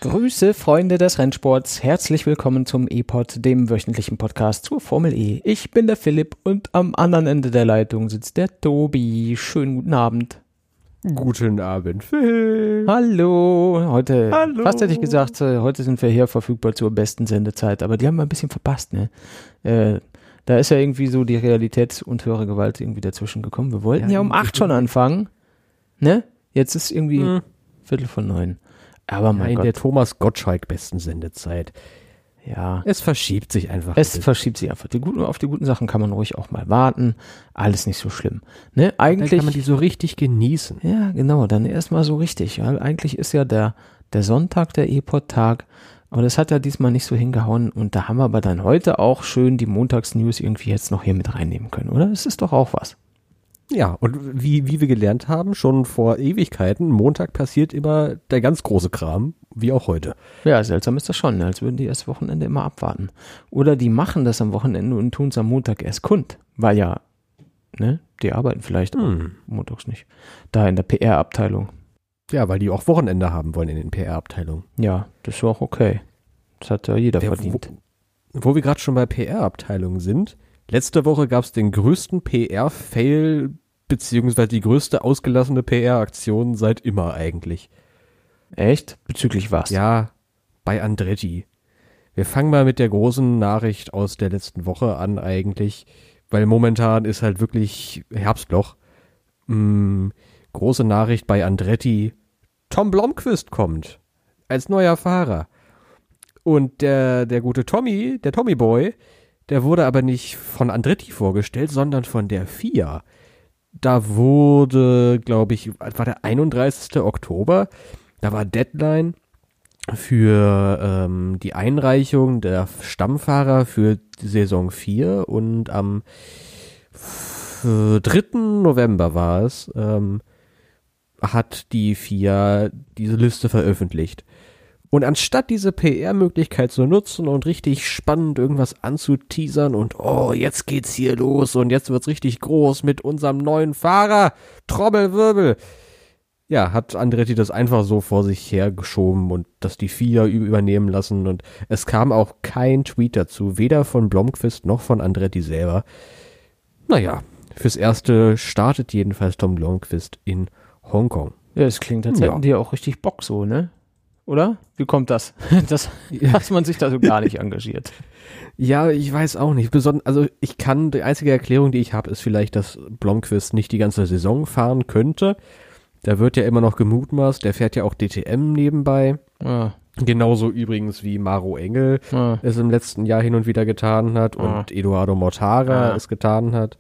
Grüße, Freunde des Rennsports. Herzlich willkommen zum E-Pod, dem wöchentlichen Podcast zur Formel E. Ich bin der Philipp und am anderen Ende der Leitung sitzt der Tobi. Schönen guten Abend. Guten Abend, Phil. Hallo. Hallo. Fast hätte ich gesagt, heute sind wir hier verfügbar zur besten Sendezeit, aber die haben wir ein bisschen verpasst, ne? Da ist ja irgendwie so die Realität und höhere Gewalt irgendwie dazwischen gekommen. Wir wollten ja um 8 schon anfangen, ne? Jetzt ist irgendwie 8:45. Aber mein Gott. Der Thomas Gottschalk besten Sendezeit. Ja. Es verschiebt sich einfach. Auf die guten Sachen kann man ruhig auch mal warten. Alles nicht so schlimm. Ne? Eigentlich dann kann man die so richtig genießen. Ja, genau. Dann erstmal so richtig. Weil eigentlich ist ja der Sonntag der E-Pod-Tag. Aber das hat ja diesmal nicht so hingehauen. Und da haben wir aber dann heute auch schön die Montagsnews irgendwie jetzt noch hier mit reinnehmen können, oder? Das ist doch auch was. Ja, und wie wir gelernt haben, schon vor Ewigkeiten, Montag passiert immer der ganz große Kram, wie auch heute. Ja, seltsam ist das schon, ne? Als würden die erst Wochenende immer abwarten. Oder die machen das am Wochenende und tun es am Montag erst kund. Weil ja, ne, die arbeiten vielleicht auch montags nicht. Da in der PR-Abteilung. Ja, weil die auch Wochenende haben wollen in den PR-Abteilungen. Ja, das ist auch okay. Das hat ja jeder verdient. Wo wir gerade schon bei PR-Abteilungen sind, letzte Woche gab es den größten PR-Fail, beziehungsweise die größte ausgelassene PR-Aktion seit immer eigentlich. Echt? Bezüglich was? Ja, bei Andretti. Wir fangen mal mit der großen Nachricht aus der letzten Woche an eigentlich, weil momentan ist halt wirklich Herbstloch. Große Nachricht bei Andretti. Tom Blomqvist kommt als neuer Fahrer. Und der gute Tommy, der Tommy Boy, der wurde aber nicht von Andretti vorgestellt, sondern von der FIA. Da wurde, glaube ich, war der 31. Oktober, da war Deadline für die Einreichung der Stammfahrer für die Saison 4 und am 3. November war es, hat die FIA diese Liste veröffentlicht. Und anstatt diese PR-Möglichkeit zu nutzen und richtig spannend irgendwas anzuteasern und jetzt geht's hier los und jetzt wird's richtig groß mit unserem neuen Fahrer, Trommelwirbel. Ja, hat Andretti das einfach so vor sich hergeschoben und das die FIA übernehmen lassen und es kam auch kein Tweet dazu, weder von Blomqvist noch von Andretti selber. Naja, fürs Erste startet jedenfalls Tom Blomqvist in Hongkong. Ja, es klingt, als hätten die auch richtig Bock so, ne? Oder? Wie kommt das? Dass man sich da so gar nicht engagiert. Ja, ich weiß auch nicht. Die einzige Erklärung, die ich habe, ist vielleicht, dass Blomqvist nicht die ganze Saison fahren könnte. Da wird ja immer noch gemutmaßt, der fährt ja auch DTM nebenbei. Ah. Genauso übrigens wie Maro Engel es im letzten Jahr hin und wieder getan hat und Eduardo Mortara es getan hat.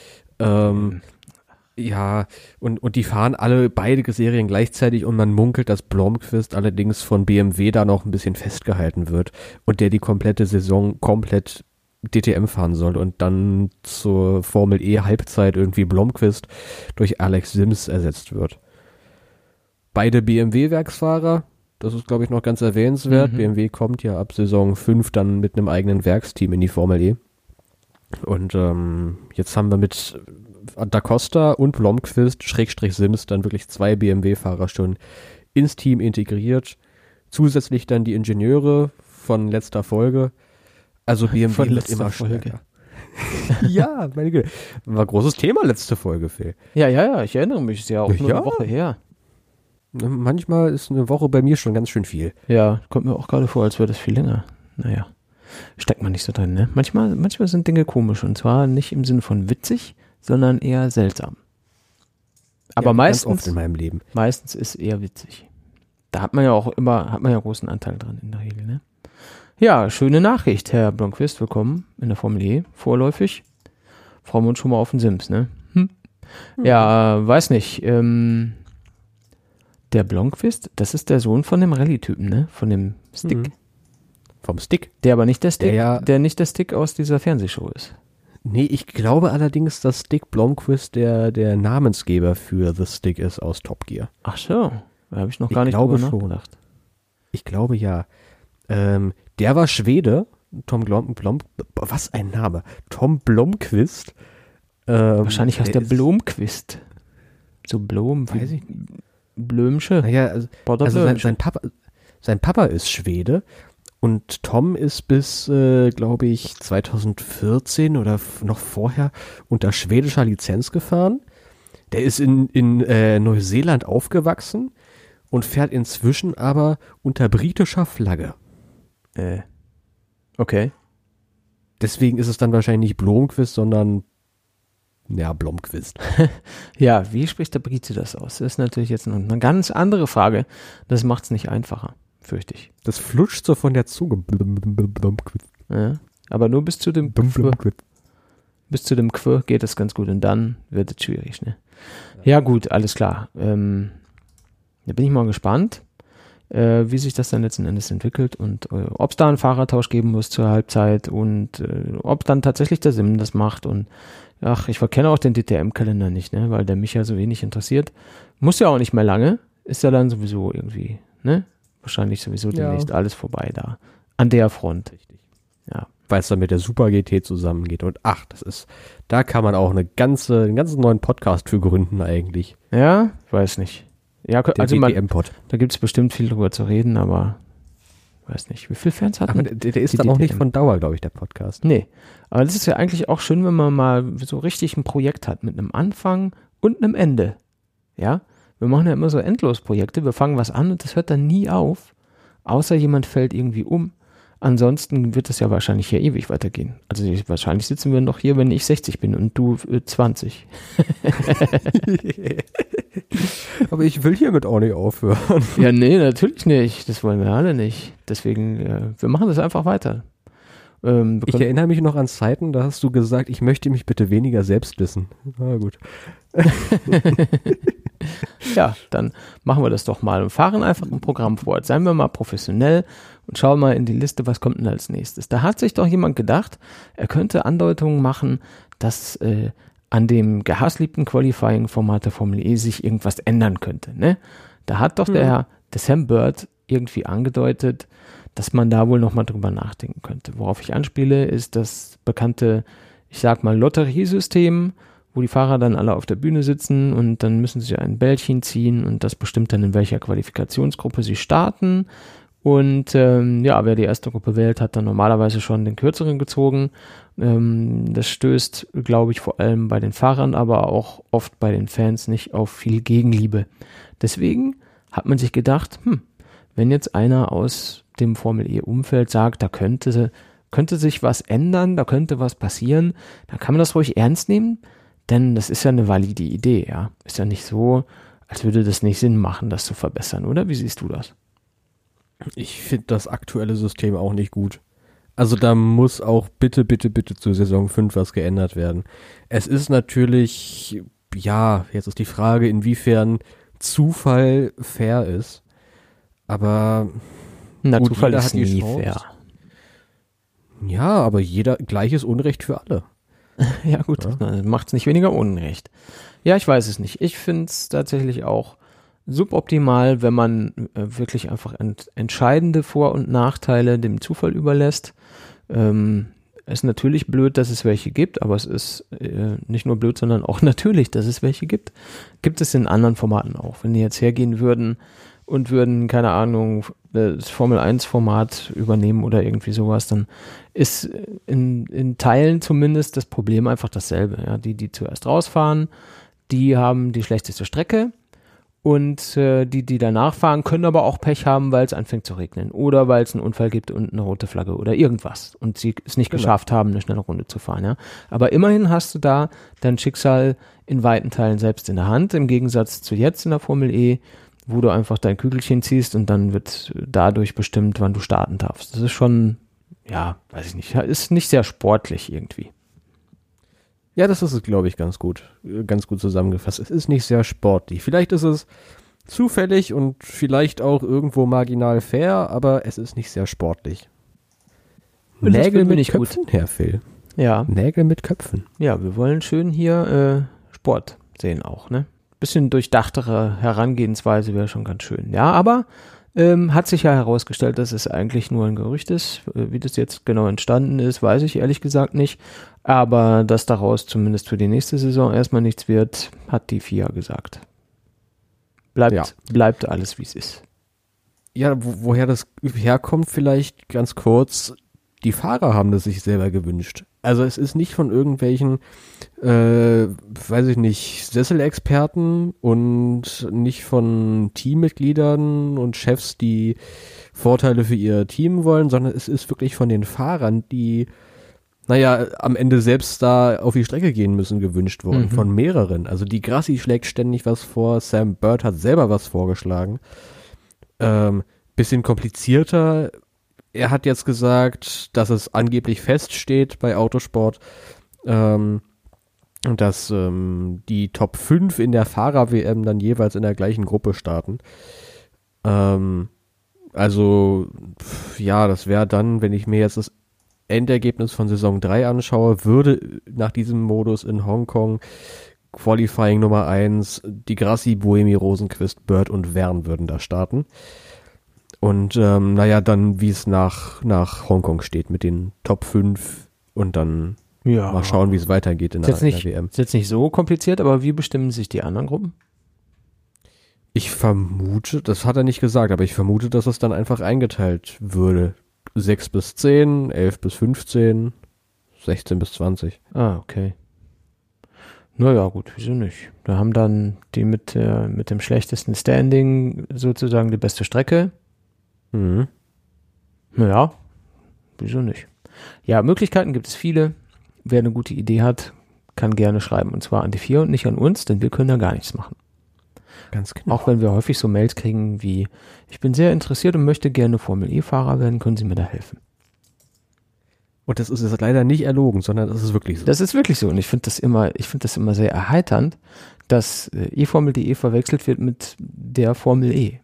Ja, und die fahren beide Serien gleichzeitig und man munkelt, dass Blomqvist allerdings von BMW da noch ein bisschen festgehalten wird und der die komplette Saison komplett DTM fahren soll und dann zur Formel E Halbzeit irgendwie Blomqvist durch Alex Sims ersetzt wird. Beide BMW-Werksfahrer, das ist glaube ich noch ganz erwähnenswert. BMW kommt ja ab Saison 5 dann mit einem eigenen Werksteam in die Formel E. Und jetzt haben wir mit Da Costa und Blomqvist /Sims dann wirklich 2 BMW-Fahrer schon ins Team integriert. Zusätzlich dann die Ingenieure von letzter Folge. Also BMW wird immer stärker. Ja, meine Güte. War ein großes Thema letzte Folge, Phil. Ja, ich erinnere mich, ist ja auch nur eine Woche her. Manchmal ist eine Woche bei mir schon ganz schön viel. Ja, kommt mir auch gerade vor, als wäre das viel länger. Naja, steckt man nicht so drin, ne? Manchmal sind Dinge komisch und zwar nicht im Sinne von witzig, sondern eher seltsam. Aber meistens, ganz oft in meinem Leben. Meistens ist eher witzig. Da hat man ja großen Anteil dran in der Regel, ne? Ja, schöne Nachricht, Herr Blomqvist, willkommen in der Formel E, vorläufig. Freuen wir uns schon mal auf den Sims, ne? Ja, weiß nicht, der Blomqvist, das ist der Sohn von dem Rallye-Typen, ne? Von dem Stick. Vom Stick. Der aber nicht der Stick, der nicht der Stick aus dieser Fernsehshow ist. Nee, ich glaube allerdings, dass Dick Blomqvist der Namensgeber für The Stick ist aus Top Gear. Ach so, da habe ich noch gar nicht drüber nachgedacht. Ich glaube ja. Der war Schwede, was ein Name, Tom Blomqvist. Wahrscheinlich heißt der Blomqvist. So Blom, weiß ich Blömsche. Naja, also sein sein Papa ist Schwede und Tom ist bis, glaube ich, 2014 oder noch vorher unter schwedischer Lizenz gefahren. Der ist in Neuseeland aufgewachsen und fährt inzwischen aber unter britischer Flagge. Okay. Deswegen ist es dann wahrscheinlich nicht Blomqvist, sondern Blomqvist. Ja, wie spricht der Brite das aus? Das ist natürlich jetzt noch eine ganz andere Frage. Das macht es nicht einfacher, fürchte ich. Das flutscht so von der Zunge. Blomqvist. Ja, aber nur bis zu dem Quir. Bis zu dem Quir geht das ganz gut und dann wird es schwierig, ne? Ja gut, alles klar. Da bin ich mal gespannt, wie sich das dann letzten Endes entwickelt und ob es da einen Fahrertausch geben muss zur Halbzeit und ob dann tatsächlich der Sim das macht und ich verkenne auch den DTM-Kalender nicht, ne, weil der mich ja so wenig interessiert. Muss ja auch nicht mehr lange, ist ja dann sowieso irgendwie, ne, wahrscheinlich sowieso demnächst alles vorbei da, an der Front. Richtig. Ja. Weil es dann mit der Super GT zusammengeht und da kann man auch einen ganzen neuen Podcast für gründen eigentlich. Ja, weiß nicht. Ja, also DTM-Pod. Da gibt es bestimmt viel drüber zu reden, aber weiß nicht, wie viele Fans hat man? Aber der ist dann auch nicht von Dauer, glaube ich, der Podcast. Nee, aber das ist ja eigentlich auch schön, wenn man mal so richtig ein Projekt hat mit einem Anfang und einem Ende. Ja, wir machen ja immer so Endlosprojekte, wir fangen was an und das hört dann nie auf, außer jemand fällt irgendwie um. Ansonsten wird es ja wahrscheinlich hier ewig weitergehen. Also wahrscheinlich sitzen wir noch hier, wenn ich 60 bin und du 20. Aber ich will hiermit auch nicht aufhören. Ja, nee, natürlich nicht. Das wollen wir alle nicht. Deswegen, wir machen das einfach weiter. Ich erinnere mich noch an Zeiten, da hast du gesagt, ich möchte mich bitte weniger selbst wissen. Na gut. Ja, dann machen wir das doch mal und fahren einfach ein Programm fort. Seien wir mal professionell und schauen mal in die Liste, was kommt denn als nächstes. Da hat sich doch jemand gedacht, er könnte Andeutungen machen, dass an dem gehassliebten Qualifying-Format der Formel E sich irgendwas ändern könnte. Ne? Da hat doch der Sam Bird irgendwie angedeutet, dass man da wohl nochmal drüber nachdenken könnte. Worauf ich anspiele, ist das bekannte, ich sag mal, Lotteriesystem, wo die Fahrer dann alle auf der Bühne sitzen und dann müssen sie ein Bällchen ziehen und das bestimmt dann, in welcher Qualifikationsgruppe sie starten. Und wer die erste Gruppe wählt, hat dann normalerweise schon den kürzeren gezogen. Das stößt, glaube ich, vor allem bei den Fahrern, aber auch oft bei den Fans nicht auf viel Gegenliebe. Deswegen hat man sich gedacht, wenn jetzt einer aus dem Formel-E-Umfeld sagt, da könnte sich was ändern, da könnte was passieren, dann kann man das ruhig ernst nehmen, denn das ist ja eine valide Idee, ja. Ist ja nicht so, als würde das nicht Sinn machen, das zu verbessern, oder? Wie siehst du das? Ich finde das aktuelle System auch nicht gut. Also da muss auch bitte zur Saison 5 was geändert werden. Es ist natürlich, jetzt ist die Frage, inwiefern Zufall fair ist. Aber gut, Zufall ist nie fair. Ja, aber gleiches Unrecht für alle. Ja gut, macht es nicht weniger Unrecht. Ja, ich weiß es nicht. Ich finde es tatsächlich auch suboptimal, wenn man wirklich einfach entscheidende Vor- und Nachteile dem Zufall überlässt. Es ist natürlich blöd, dass es welche gibt, aber es ist nicht nur blöd, sondern auch natürlich, dass es welche gibt. Gibt es in anderen Formaten auch. Wenn die jetzt hergehen würden und würden, keine Ahnung, das Formel-1-Format übernehmen oder irgendwie sowas, dann ist in Teilen zumindest das Problem einfach dasselbe. Ja? Die zuerst rausfahren, die haben die schlechteste Strecke und die danach fahren, können aber auch Pech haben, weil es anfängt zu regnen oder weil es einen Unfall gibt und eine rote Flagge oder irgendwas und sie es nicht geschafft haben, eine schnelle Runde zu fahren. Ja? Aber immerhin hast du da dein Schicksal in weiten Teilen selbst in der Hand, im Gegensatz zu jetzt in der Formel E, wo du einfach dein Kügelchen ziehst und dann wird dadurch bestimmt, wann du starten darfst. Das ist schon, weiß ich nicht, ist nicht sehr sportlich irgendwie. Ja, das ist es, glaube ich, ganz gut zusammengefasst. Es ist nicht sehr sportlich. Vielleicht ist es zufällig und vielleicht auch irgendwo marginal fair, aber es ist nicht sehr sportlich. Nägel mit Köpfen, Herr Phil. Ja. Nägel mit Köpfen. Ja, wir wollen schön hier Sport sehen auch, ne? Bisschen durchdachtere Herangehensweise wäre schon ganz schön. Ja, aber hat sich ja herausgestellt, dass es eigentlich nur ein Gerücht ist. Wie das jetzt genau entstanden ist, weiß ich ehrlich gesagt nicht. Aber dass daraus zumindest für die nächste Saison erstmal nichts wird, hat die FIA gesagt. Bleibt alles, wie es ist. ja, woher das herkommt, vielleicht ganz kurz, die Fahrer haben das sich selber gewünscht. Also es ist nicht von irgendwelchen, weiß ich nicht, Sesselexperten und nicht von Teammitgliedern und Chefs, die Vorteile für ihr Team wollen, sondern es ist wirklich von den Fahrern, die, naja, am Ende selbst da auf die Strecke gehen müssen, gewünscht worden, von mehreren. Also die Grassi schlägt ständig was vor, Sam Bird hat selber was vorgeschlagen. Bisschen komplizierter. Er hat jetzt gesagt, dass es angeblich feststeht bei Autosport, dass die Top 5 in der Fahrer-WM dann jeweils in der gleichen Gruppe starten. Also, ja, das wäre dann, wenn ich mir jetzt das Endergebnis von Saison 3 anschaue, würde nach diesem Modus in Hongkong Qualifying Nummer 1 die Grassi, Buemi, Rosenqvist, Bird und Verne würden da starten. Und naja, dann wie es nach Hongkong steht mit den Top 5 und dann mal schauen, wie es weitergeht in der WM. Ist jetzt nicht so kompliziert, aber wie bestimmen sich die anderen Gruppen? Ich vermute, das hat er nicht gesagt, aber ich vermute, dass es dann einfach eingeteilt würde. 6 bis 10, 11 bis 15, 16 bis 20. Ah, okay. Naja, gut, wieso nicht? Da haben dann die mit dem schlechtesten Standing sozusagen die beste Strecke. Mhm. Naja, wieso nicht? Ja, Möglichkeiten gibt es viele. Wer eine gute Idee hat, kann gerne schreiben. Und zwar an die 4 und nicht an uns, denn wir können da gar nichts machen. Ganz genau. Auch wenn wir häufig so Mails kriegen wie, ich bin sehr interessiert und möchte gerne Formel-E-Fahrer werden, können Sie mir da helfen? Und das ist jetzt leider nicht erlogen, sondern das ist wirklich so. Das ist wirklich so. Und ich finde das immer sehr erheiternd, dass eFormel.de verwechselt wird mit der Formel E.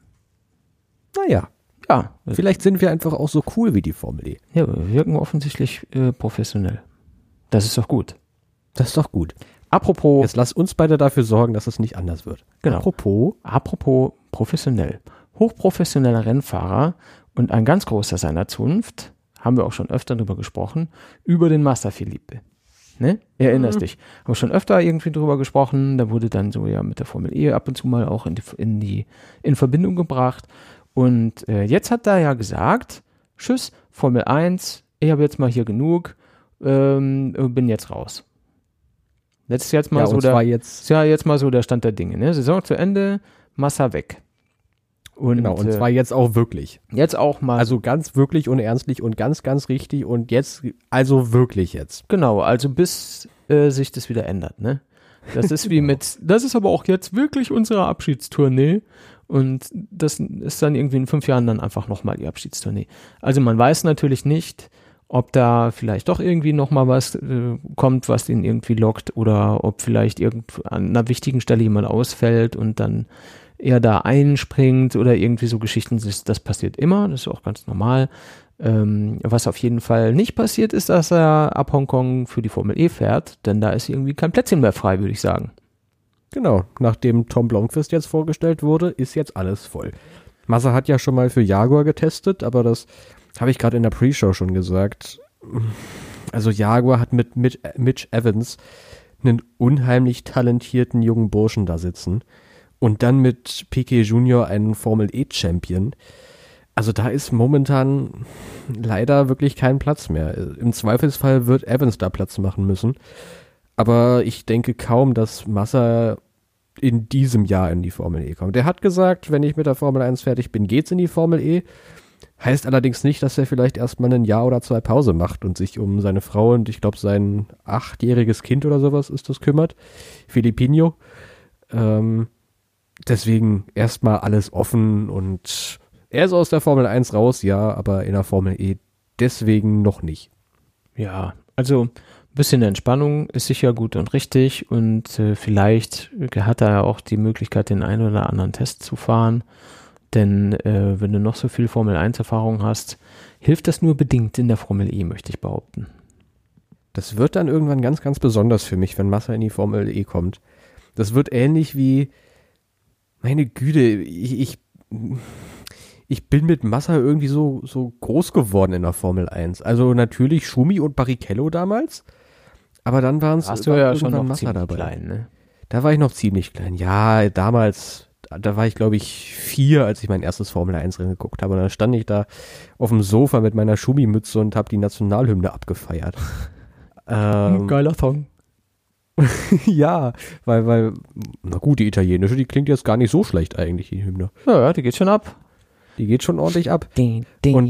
Naja. Ja, vielleicht sind wir einfach auch so cool wie die Formel E. Ja, wir wirken offensichtlich professionell. Das ist doch gut. Das ist doch gut. Apropos. Jetzt lass uns beide dafür sorgen, dass es nicht anders wird. Genau. Apropos professionell. Hochprofessioneller Rennfahrer und ein ganz großer seiner Zunft, haben wir auch schon öfter drüber gesprochen, über den Massa Filippi. Ne? Erinnerst dich. Haben wir schon öfter irgendwie drüber gesprochen, da wurde dann so ja mit der Formel E ab und zu mal auch in Verbindung gebracht. Und jetzt hat er ja gesagt, tschüss, Formel 1, ich habe jetzt mal hier genug, bin jetzt raus. Das ist jetzt mal jetzt mal so der Stand der Dinge. Ne? Saison zu Ende, Massa weg. Und zwar jetzt auch wirklich. Jetzt auch mal. Also ganz wirklich und ernstlich und ganz, ganz richtig und jetzt, also wirklich jetzt. Genau, also bis sich das wieder ändert, ne? Das ist wie das ist aber auch jetzt wirklich unsere Abschiedstournee und das ist dann irgendwie in 5 Jahren dann einfach nochmal die Abschiedstournee. Also man weiß natürlich nicht, ob da vielleicht doch irgendwie nochmal was kommt, was ihn irgendwie lockt oder ob vielleicht an einer wichtigen Stelle jemand ausfällt und dann er da einspringt oder irgendwie so Geschichten. Das passiert immer, das ist auch ganz normal. Was auf jeden Fall nicht passiert ist, dass er ab Hongkong für die Formel E fährt, denn da ist irgendwie kein Plätzchen mehr frei, würde ich sagen. Genau, nachdem Tom Blomqvist jetzt vorgestellt wurde, ist jetzt alles voll. Massa hat ja schon mal für Jaguar getestet, aber das habe ich gerade in der Pre-Show schon gesagt. Also Jaguar hat mit Mitch Evans einen unheimlich talentierten jungen Burschen da sitzen und dann mit Piquet Junior einen Formel-E-Champion. Also da ist momentan leider wirklich kein Platz mehr. Im Zweifelsfall wird Evans da Platz machen müssen. Aber ich denke kaum, dass Massa in diesem Jahr in die Formel E kommt. Der hat gesagt, wenn ich mit der Formel 1 fertig bin, geht's in die Formel E. Heißt allerdings nicht, dass er vielleicht erstmal ein Jahr oder 2 Pause macht und sich um seine Frau und ich glaube sein 8-jähriges Kind oder sowas ist das kümmert. Filipino. Deswegen erstmal alles offen und er ist aus der Formel 1 raus, ja, aber in der Formel E deswegen noch nicht. Ja, also ein bisschen Entspannung ist sicher gut und richtig und vielleicht hat er ja auch die Möglichkeit, den einen oder anderen Test zu fahren. Denn wenn du noch so viel Formel-1-Erfahrung hast, hilft das nur bedingt in der Formel E, möchte ich behaupten. Das wird dann irgendwann ganz, ganz besonders für mich, wenn Massa in die Formel E kommt. Das wird ähnlich wie, meine Güte, ich bin mit Massa irgendwie so groß geworden in der Formel 1. Also natürlich Schumi und Barrichello damals, aber dann waren es ja schon noch Massa dabei. Klein, ne? Da war ich noch ziemlich klein. Ja, damals da war ich, glaube ich, 4, als ich mein erstes Formel-1-Rennen geguckt habe. Und dann stand ich da auf dem Sofa mit meiner Schumi-Mütze und habe die Nationalhymne abgefeiert. Geiler Song. Ja, weil, na gut, die italienische, die klingt jetzt gar nicht so schlecht eigentlich, die Hymne. Ja, die geht schon ab. Die geht schon ordentlich ab. Und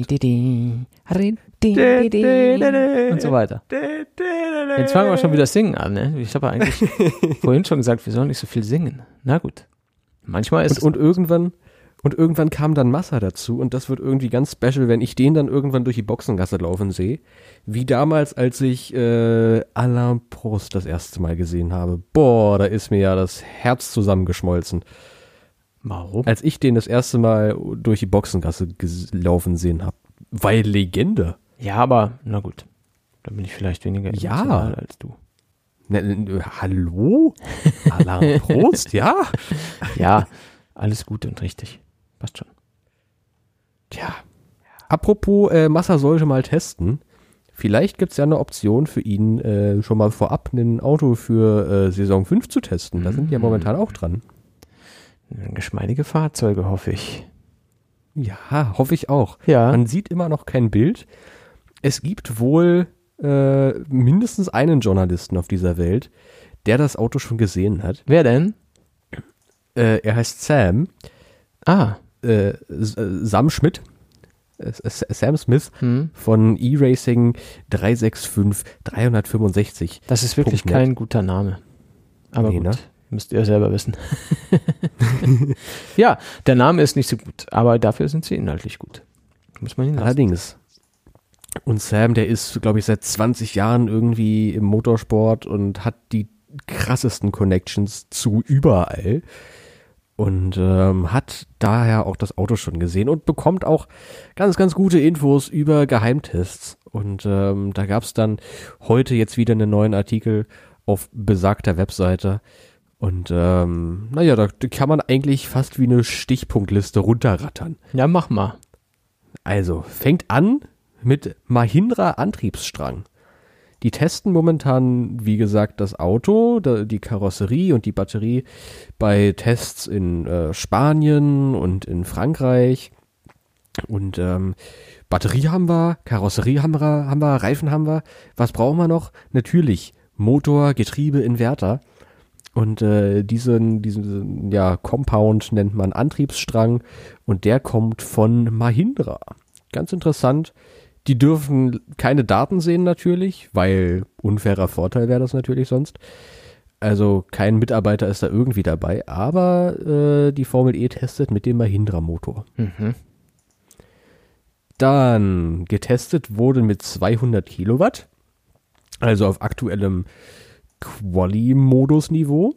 so weiter. Jetzt fangen wir schon wieder singen an, ne? Ich habe ja eigentlich vorhin schon gesagt, wir sollen nicht so viel singen. Na gut. Manchmal ist und irgendwann kam dann Massa dazu und das wird irgendwie ganz special, wenn ich den dann irgendwann durch die Boxengasse laufen sehe. Wie damals, als ich Alain Prost das erste Mal gesehen habe. Boah, da ist mir ja das Herz zusammengeschmolzen. Warum? Als ich den das erste Mal durch die Boxengasse laufen sehen habe. Weil Legende. Ja, aber na gut. Da bin ich vielleicht weniger emotional als du. Hallo? Alain Prost, ja? Ja, alles gut und richtig. Passt schon. Tja. Apropos, Massa sollte mal testen. Vielleicht gibt es ja eine Option für ihn, schon mal vorab ein Auto für Saison 5 zu testen. Da sind die ja momentan auch dran. Geschmeidige Fahrzeuge, hoffe ich. Ja, hoffe ich auch. Ja. Man sieht immer noch kein Bild. Es gibt wohl mindestens einen Journalisten auf dieser Welt, der das Auto schon gesehen hat. Wer denn? Er heißt Sam. Sam Schmidt. Sam Smith von E-Racing 365 365. Das ist wirklich kein guter Name. Aber nee, gut, ne? Müsst ihr selber wissen. Ja, der Name ist nicht so gut, aber dafür sind sie inhaltlich gut. Muss man ihn lassen. Allerdings. Und Sam, der ist, glaube ich, seit 20 Jahren irgendwie im Motorsport und hat die krassesten Connections zu überall. Und hat daher auch das Auto schon gesehen und bekommt auch ganz, ganz gute Infos über Geheimtests. Und da gab es dann heute jetzt wieder einen neuen Artikel auf besagter Webseite. Und naja, da kann man eigentlich fast wie eine Stichpunktliste runterrattern. Ja, mach mal. Also, fängt an mit Mahindra Antriebsstrang. Die testen momentan, wie gesagt, das Auto, die Karosserie und die Batterie bei Tests in Spanien und in Frankreich. Und Batterie haben wir, Karosserie haben wir, Reifen haben wir. Was brauchen wir noch? Natürlich Motor, Getriebe, Inverter. Und diesen Compound nennt man Antriebsstrang und der kommt von Mahindra. Ganz interessant. Die dürfen keine Daten sehen natürlich, weil unfairer Vorteil wäre das natürlich sonst. Also kein Mitarbeiter ist da irgendwie dabei, aber die Formel E testet mit dem Mahindra-Motor. Mhm. Dann getestet wurde mit 200 Kilowatt, also auf aktuellem Quali-Modus-Niveau.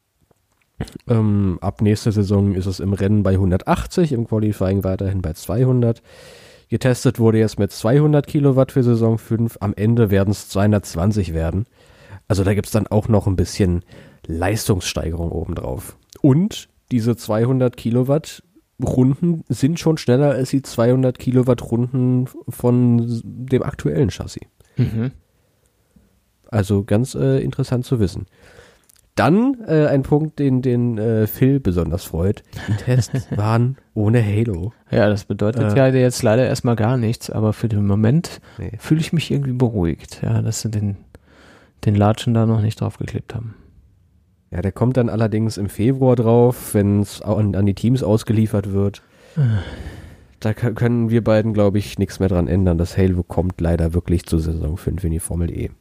Ab nächster Saison ist es im Rennen bei 180, im Qualifying weiterhin bei 200. Getestet wurde jetzt mit 200 Kilowatt für Saison 5. Am Ende werden es 220 werden. Also da gibt es dann auch noch ein bisschen Leistungssteigerung obendrauf. Und diese 200 Kilowatt Runden sind schon schneller als die 200 Kilowatt Runden von dem aktuellen Chassis. Mhm. Also ganz interessant zu wissen. Dann ein Punkt, den Phil besonders freut. Die Tests waren ohne Halo. Ja, das bedeutet ja jetzt leider erstmal gar nichts, aber für den Moment fühle ich mich irgendwie beruhigt, ja, dass sie den Latschen da noch nicht draufgeklebt haben. Ja, der kommt dann allerdings im Februar drauf, wenn es an die Teams ausgeliefert wird. Da können wir beiden, glaube ich, nichts mehr dran ändern. Das Halo kommt leider wirklich zur Saison 5 in die Formel E.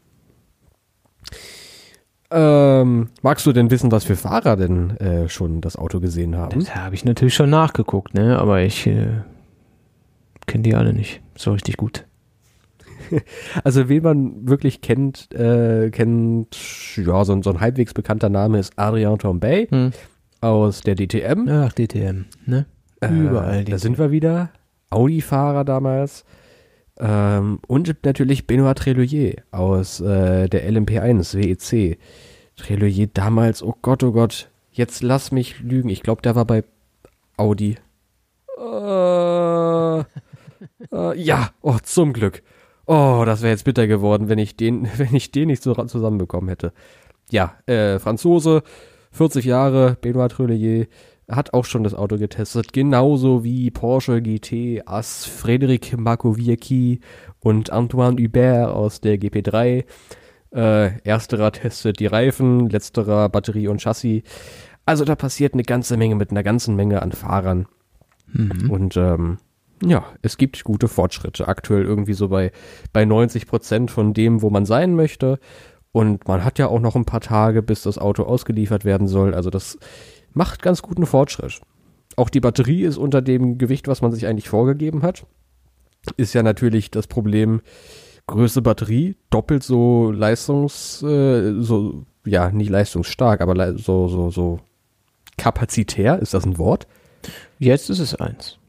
Magst du denn wissen, was für Fahrer denn schon das Auto gesehen haben? Das habe ich natürlich schon nachgeguckt, ne? Aber ich kenne die alle nicht so richtig gut. Also wen man wirklich kennt, ja, so ein halbwegs bekannter Name ist Adrien Tambay aus der DTM. Ach, DTM, ne? Überall DTM. Da sind wir wieder. Audi-Fahrer damals. Und natürlich Benoît Treloyer aus der LMP1 WEC. Treloyer damals, oh Gott, jetzt lass mich lügen. Ich glaube, der war bei Audi. Ja, oh, zum Glück. Oh, das wäre jetzt bitter geworden, wenn ich den nicht so zusammenbekommen hätte. Ja, Franzose, 40 Jahre, Benoît Treloyer, hat auch schon das Auto getestet, genauso wie Porsche GT Ass Frédéric Marcoviecki und Antoine Hubert aus der GP3. Ersterer testet die Reifen, letzterer Batterie und Chassis. Also da passiert eine ganze Menge mit einer ganzen Menge an Fahrern. Und ja, es gibt gute Fortschritte. Aktuell irgendwie so bei 90% von dem, wo man sein möchte. Und man hat ja auch noch ein paar Tage, bis das Auto ausgeliefert werden soll. Also das macht ganz guten Fortschritt. Auch die Batterie ist unter dem Gewicht, was man sich eigentlich vorgegeben hat. Ist ja natürlich das Problem, größte Batterie, doppelt so nicht leistungsstark, aber so kapazitär, ist das ein Wort? Jetzt ist es eins.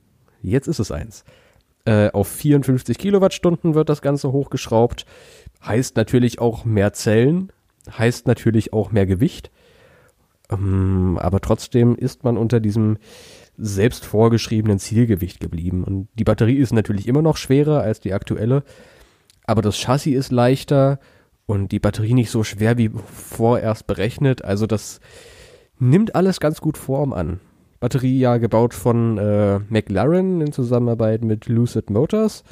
Auf 54 Kilowattstunden wird das Ganze hochgeschraubt. Heißt natürlich auch mehr Zellen, heißt natürlich auch mehr Gewicht. Aber trotzdem ist man unter diesem selbst vorgeschriebenen Zielgewicht geblieben. Und die Batterie ist natürlich immer noch schwerer als die aktuelle, aber das Chassis ist leichter und die Batterie nicht so schwer wie vorerst berechnet. Also das nimmt alles ganz gut Form an. Batterie ja gebaut von McLaren in Zusammenarbeit mit Lucid Motors.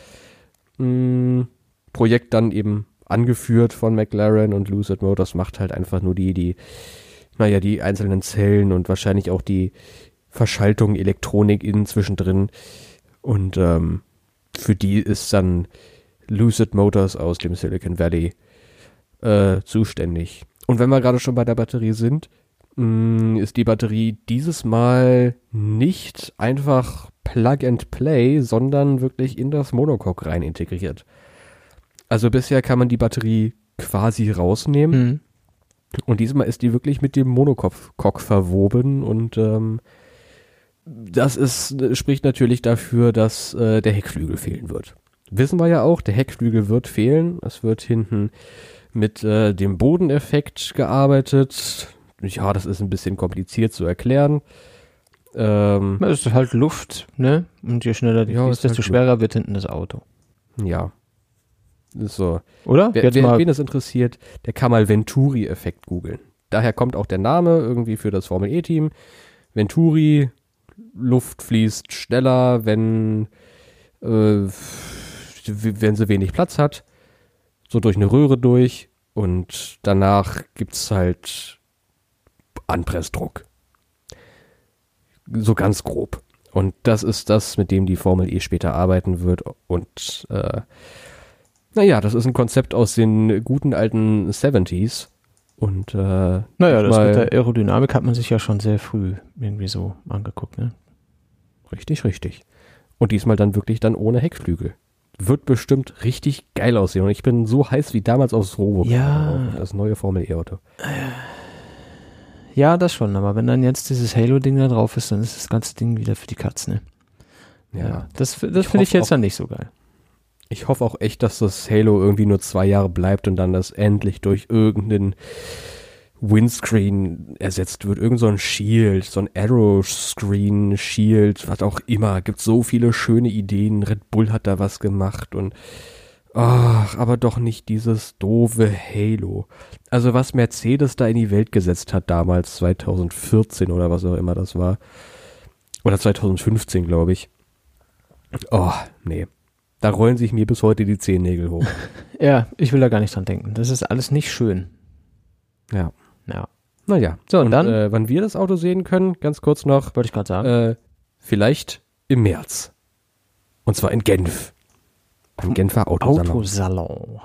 Projekt dann eben angeführt von McLaren und Lucid Motors macht halt einfach nur die einzelnen Zellen und wahrscheinlich auch die Verschaltung, Elektronik innen zwischendrin. Und für die ist dann Lucid Motors aus dem Silicon Valley zuständig. Und wenn wir gerade schon bei der Batterie sind, ist die Batterie dieses Mal nicht einfach Plug and Play, sondern wirklich in das Monocoque rein integriert. Also bisher kann man die Batterie quasi rausnehmen und diesmal ist die wirklich mit dem Monocoque verwoben und das spricht natürlich dafür, dass der Heckflügel fehlen wird. Wissen wir ja auch, der Heckflügel wird fehlen. Es wird hinten mit dem Bodeneffekt gearbeitet. Ja, das ist ein bisschen kompliziert zu erklären. Es ist halt Luft, ne? Und je schneller die fließt, desto schwerer wird hinten das Auto. Ja. Ist so. Oder? Wen das interessiert, der kann mal Venturi-Effekt googeln. Daher kommt auch der Name irgendwie für das Formel-E-Team. Venturi, Luft fließt schneller, wenn sie wenig Platz hat. So durch eine Röhre durch. Und danach gibt's halt Anpressdruck. So ganz grob. Und das ist das, mit dem die Formel E später arbeiten wird. Und das ist ein Konzept aus den guten alten 70s. Und das mit der Aerodynamik hat man sich ja schon sehr früh irgendwie so angeguckt, ne? Richtig. Und diesmal dann wirklich dann ohne Heckflügel. Wird bestimmt richtig geil aussehen. Und ich bin so heiß wie damals aufs Robo. Ja. Das neue Formel E-Auto. Ja, das schon. Aber wenn dann jetzt dieses Halo-Ding da drauf ist, dann ist das ganze Ding wieder für die Katz, ne? Ja. Das finde ich jetzt dann nicht so geil. Ich hoffe auch echt, dass das Halo irgendwie nur 2 Jahre bleibt und dann das endlich durch irgendeinen Windscreen ersetzt wird. Irgend so ein Shield, so ein Aero-Screen-Shield, was auch immer. Gibt so viele schöne Ideen. Red Bull hat da was gemacht und aber doch nicht dieses doofe Halo. Also was Mercedes da in die Welt gesetzt hat damals, 2014 oder was auch immer das war. Oder 2015, glaube ich. Oh, nee. Da rollen sich mir bis heute die Zehennägel hoch. Ja, ich will da gar nicht dran denken. Das ist alles nicht schön. Ja. Naja. So, und dann, wann wir das Auto sehen können, ganz kurz noch. Wollte ich gerade sagen. Vielleicht im März. Und zwar in Genf. Im Genfer Autosalon.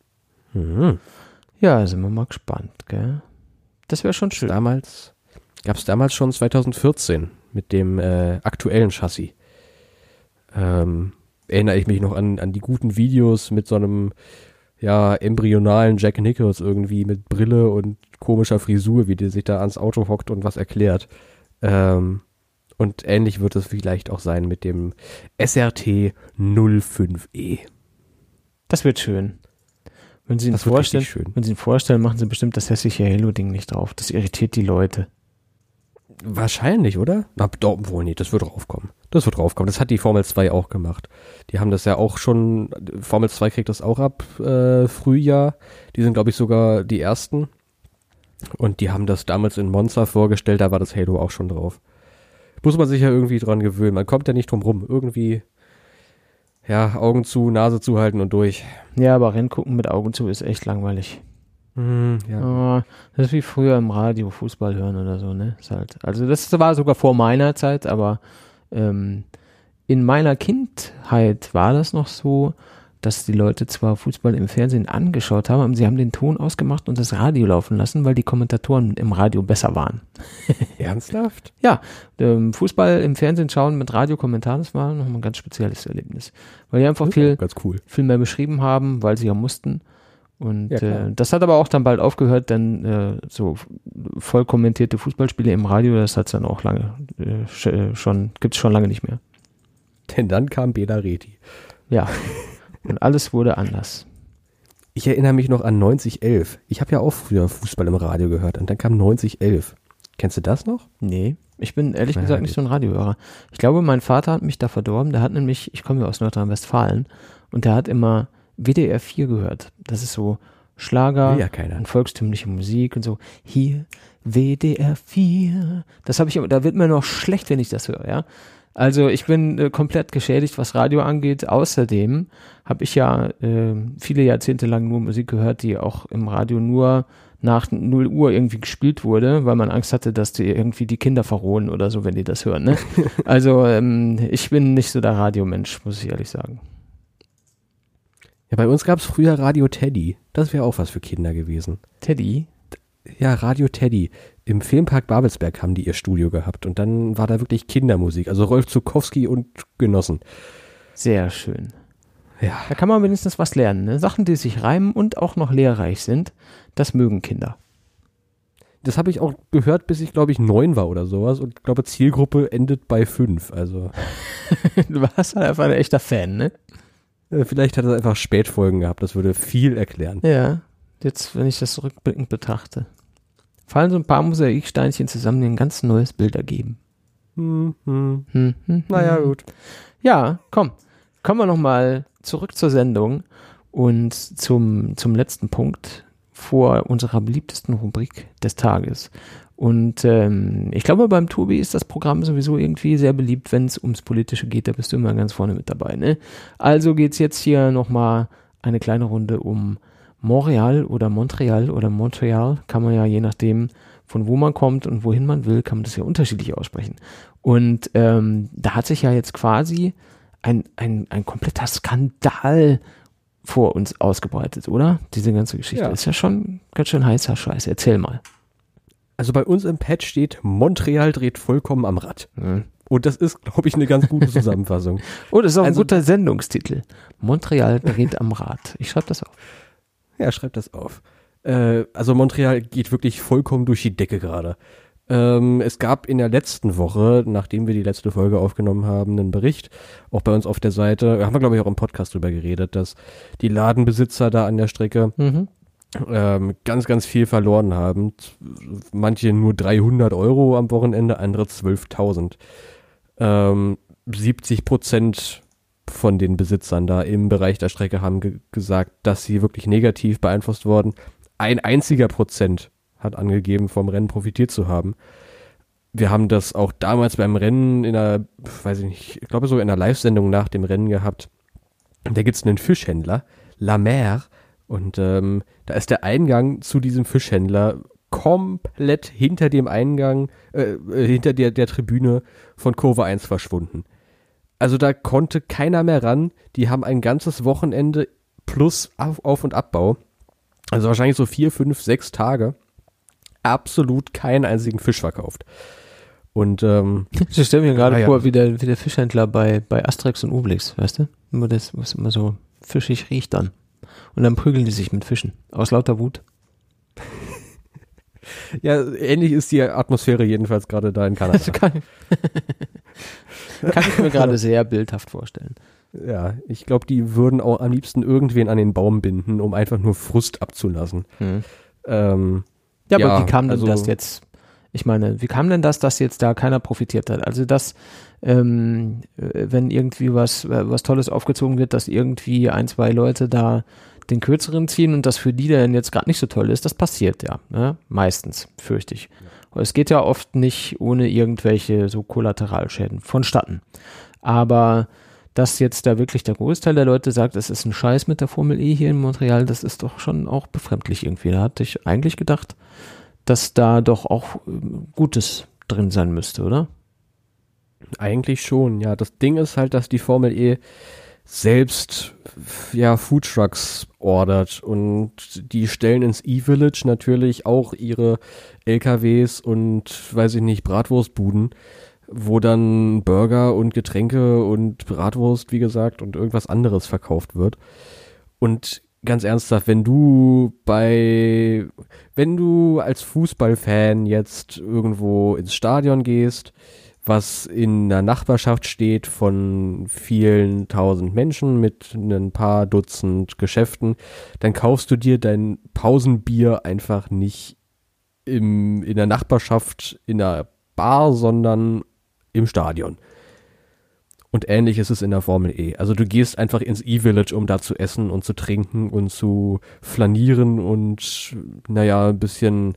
Ja, sind wir mal gespannt, gell? Das wäre schon schön. Gab es damals schon 2014 mit dem aktuellen Chassis. Erinnere ich mich noch an die guten Videos mit so einem embryonalen Jack Nicholls irgendwie mit Brille und komischer Frisur, wie der sich da ans Auto hockt und was erklärt. Und ähnlich wird es vielleicht auch sein mit dem SRT 05E. Das wird schön. Wenn Sie ihn vorstellen, machen Sie bestimmt das hässliche Halo-Ding nicht drauf. Das irritiert die Leute. Wahrscheinlich, oder? Wohl nicht, das wird draufkommen. Das hat die Formel 2 auch gemacht. Die haben das ja auch schon, Formel 2 kriegt das auch ab Frühjahr. Die sind, glaube ich, sogar die ersten. Und die haben das damals in Monza vorgestellt, da war das Halo auch schon drauf. Muss man sich ja irgendwie dran gewöhnen. Man kommt ja nicht drum rum. Irgendwie, ja, Augen zu, Nase zuhalten und durch. Ja, aber Renngucken mit Augen zu ist echt langweilig. Ja. Das ist wie früher im Radio Fußball hören oder so, ne? Ist halt, also das war sogar vor meiner Zeit, aber in meiner Kindheit war das noch so, dass die Leute zwar Fußball im Fernsehen angeschaut haben, aber sie haben den Ton ausgemacht und das Radio laufen lassen, weil die Kommentatoren im Radio besser waren. Ernsthaft? Ja, Fußball im Fernsehen schauen mit Radiokommentaren, das war nochmal ein ganz spezielles Erlebnis. Weil die einfach viel mehr beschrieben haben, weil sie ja mussten. Und ja, das hat aber auch dann bald aufgehört, denn so voll kommentierte Fußballspiele im Radio, das hat's dann auch lange gibt's schon lange nicht mehr. Denn dann kam Bela Reti. Ja, und alles wurde anders. Ich erinnere mich noch an 9011. Ich habe ja auch früher Fußball im Radio gehört und dann kam 9011. Kennst du das noch? Nee, ich bin ehrlich gesagt nicht so ein Radiohörer. Ich glaube, mein Vater hat mich da verdorben. Der hat nämlich, ich komme ja aus Nordrhein-Westfalen und der hat immer WDR 4 gehört. Das ist so Schlager und volkstümliche Musik und so. Hier, WDR 4. Das habe ich immer, da wird mir noch schlecht, wenn ich das höre, ja. Also ich bin komplett geschädigt, was Radio angeht. Außerdem habe ich ja viele Jahrzehnte lang nur Musik gehört, die auch im Radio nur nach 0 Uhr irgendwie gespielt wurde, weil man Angst hatte, dass die irgendwie die Kinder verrohen oder so, wenn die das hören. Ne? Also ich bin nicht so der Radiomensch, muss ich ehrlich sagen. Ja, bei uns gab es früher Radio Teddy. Das wäre auch was für Kinder gewesen. Teddy? Ja, Radio Teddy. Im Filmpark Babelsberg haben die ihr Studio gehabt und dann war da wirklich Kindermusik, also Rolf Zukowski und Genossen. Sehr schön. Ja. Da kann man wenigstens was lernen, ne? Sachen, die sich reimen und auch noch lehrreich sind, das mögen Kinder. Das habe ich auch gehört, bis ich, glaube ich, 9 war oder sowas und ich glaube, Zielgruppe endet bei 5, also. Du warst halt einfach ein echter Fan, ne? Vielleicht hat er einfach Spätfolgen gehabt, das würde viel erklären. Ja, jetzt, wenn ich das rückblickend betrachte. Fallen so ein paar Mosaiksteinchen zusammen, die ein ganz neues Bild ergeben. Naja, gut. Ja, kommen wir nochmal zurück zur Sendung und zum letzten Punkt vor unserer beliebtesten Rubrik des Tages. Und ich glaube, beim Tobi ist das Programm sowieso irgendwie sehr beliebt, wenn es ums Politische geht, da bist du immer ganz vorne mit dabei, ne? Also geht's jetzt hier nochmal eine kleine Runde um Montreal, kann man ja je nachdem, von wo man kommt und wohin man will, kann man das ja unterschiedlich aussprechen. Und da hat sich ja jetzt quasi ein kompletter Skandal vor uns ausgebreitet, oder? Diese ganze Geschichte ist ja schon ganz schön heißer Scheiß. Erzähl mal. Also bei uns im Pad steht, Montreal dreht vollkommen am Rad. Und das ist, glaube ich, eine ganz gute Zusammenfassung. Oh, das ist auch ein guter Sendungstitel. Montreal dreht am Rad. Ich schreibe das auf. Ja, schreib das auf. Also Montreal geht wirklich vollkommen durch die Decke gerade. Es gab in der letzten Woche, nachdem wir die letzte Folge aufgenommen haben, einen Bericht, auch bei uns auf der Seite, haben wir glaube ich auch im Podcast drüber geredet, dass die Ladenbesitzer da an der Strecke ganz, ganz viel verloren haben. Manche nur 300 € am Wochenende, andere 12.000. 70% von den Besitzern da im Bereich der Strecke haben gesagt, dass sie wirklich negativ beeinflusst wurden. 1 einziger Prozent hat angegeben, vom Rennen profitiert zu haben. Wir haben das auch damals beim Rennen in einer, weiß ich nicht, ich glaube so in einer Live-Sendung nach dem Rennen gehabt. Da gibt's einen Fischhändler, La Mer, und da ist der Eingang zu diesem Fischhändler komplett hinter dem Eingang, hinter der Tribüne von Kurve 1 verschwunden. Also da konnte keiner mehr ran. Die haben ein ganzes Wochenende plus Auf- und Abbau, also wahrscheinlich so 4, 5, 6 Tage, absolut keinen einzigen Fisch verkauft. Und ich stelle mir gerade vor, wie der Fischhändler bei Asterix und Obelix, weißt du? Immer das, was immer so fischig riecht dann. Und dann prügeln die sich mit Fischen. Aus lauter Wut. Ja, ähnlich ist die Atmosphäre jedenfalls gerade da in Kanada. Kann ich mir gerade sehr bildhaft vorstellen. Ja, ich glaube, die würden auch am liebsten irgendwen an den Baum binden, um einfach nur Frust abzulassen. Aber wie kam denn das jetzt? Ich meine, wie kam denn das, dass jetzt da keiner profitiert hat? Also, dass, wenn irgendwie was Tolles aufgezogen wird, dass irgendwie 1, 2 Leute da den Kürzeren ziehen und das für die dann jetzt gerade nicht so toll ist, das passiert ja, ne? Meistens, fürchte ich. Es geht ja oft nicht ohne irgendwelche so Kollateralschäden vonstatten. Aber dass jetzt da wirklich der Großteil der Leute sagt, es ist ein Scheiß mit der Formel E hier in Montreal, das ist doch schon auch befremdlich irgendwie. Da hatte ich eigentlich gedacht, dass da doch auch Gutes drin sein müsste, oder? Eigentlich schon, ja. Das Ding ist halt, dass die Formel E selbst ja Foodtrucks ordert und die stellen ins E-Village natürlich auch ihre LKWs und, weiß ich nicht, Bratwurstbuden, wo dann Burger und Getränke und Bratwurst, wie gesagt, und irgendwas anderes verkauft wird. Und ganz ernsthaft, wenn du als Fußballfan jetzt irgendwo ins Stadion gehst, was in der Nachbarschaft steht von vielen tausend Menschen mit ein paar Dutzend Geschäften, dann kaufst du dir dein Pausenbier einfach nicht in der Nachbarschaft in der Bar, sondern im Stadion. Und ähnlich ist es in der Formel E. Also du gehst einfach ins E-Village, um da zu essen und zu trinken und zu flanieren und ein bisschen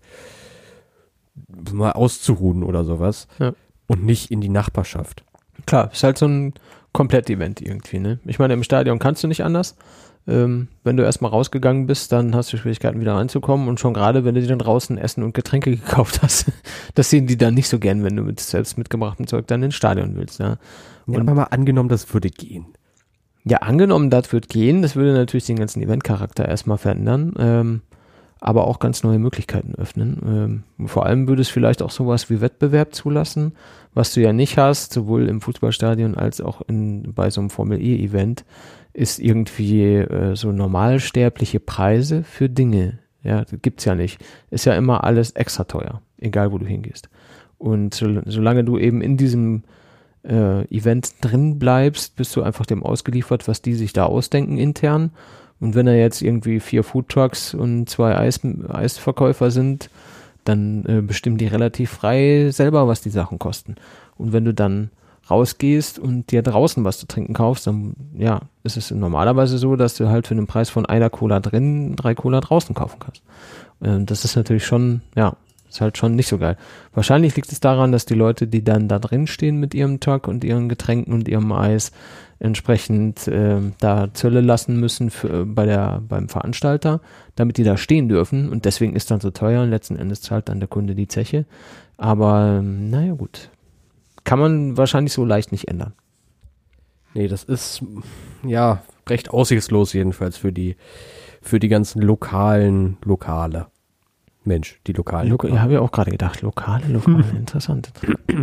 mal auszuruhen oder sowas. Ja. Und nicht in die Nachbarschaft. Klar, ist halt so ein Komplett-Event irgendwie, ne? Ich meine, im Stadion kannst du nicht anders. Wenn du erstmal rausgegangen bist, dann hast du Schwierigkeiten, wieder reinzukommen. Und schon gerade, wenn du dir dann draußen Essen und Getränke gekauft hast, das sehen die dann nicht so gern, wenn du mit selbst mitgebrachtem Zeug dann ins Stadion willst. Ja. Und ja, mal angenommen, das würde gehen. Ja, angenommen, das würde gehen. Das würde natürlich den ganzen Eventcharakter erstmal verändern. Aber auch ganz neue Möglichkeiten öffnen. Vor allem würde es vielleicht auch sowas wie Wettbewerb zulassen, was du ja nicht hast, sowohl im Fußballstadion als auch bei so einem Formel-E-Event, ist irgendwie so normalsterbliche Preise für Dinge. Ja, das gibt's ja nicht. Ist ja immer alles extra teuer, egal wo du hingehst. Und solange du eben in diesem Event drin bleibst, bist du einfach dem ausgeliefert, was die sich da ausdenken intern. Und wenn da jetzt irgendwie 4 Foodtrucks und 2 Eisverkäufer sind, dann bestimmen die relativ frei selber, was die Sachen kosten. Und wenn du dann rausgehst und dir draußen was zu trinken kaufst, dann ja, ist es normalerweise so, dass du halt für einen Preis von einer Cola drin 3 Cola draußen kaufen kannst. Das ist natürlich schon, ja, ist halt schon nicht so geil. Wahrscheinlich liegt es daran, dass die Leute, die dann da drin stehen mit ihrem Truck und ihren Getränken und ihrem Eis, entsprechend da Zölle lassen müssen beim Veranstalter, damit die da stehen dürfen, und deswegen ist dann so teuer und letzten Endes zahlt dann der Kunde die Zeche. Aber naja, gut. Kann man wahrscheinlich so leicht nicht ändern. Nee, das ist ja recht aussichtslos jedenfalls für die ganzen Lokale. Mensch, die Lokale. Ja, habe ich auch gerade gedacht. Lokale, interessant.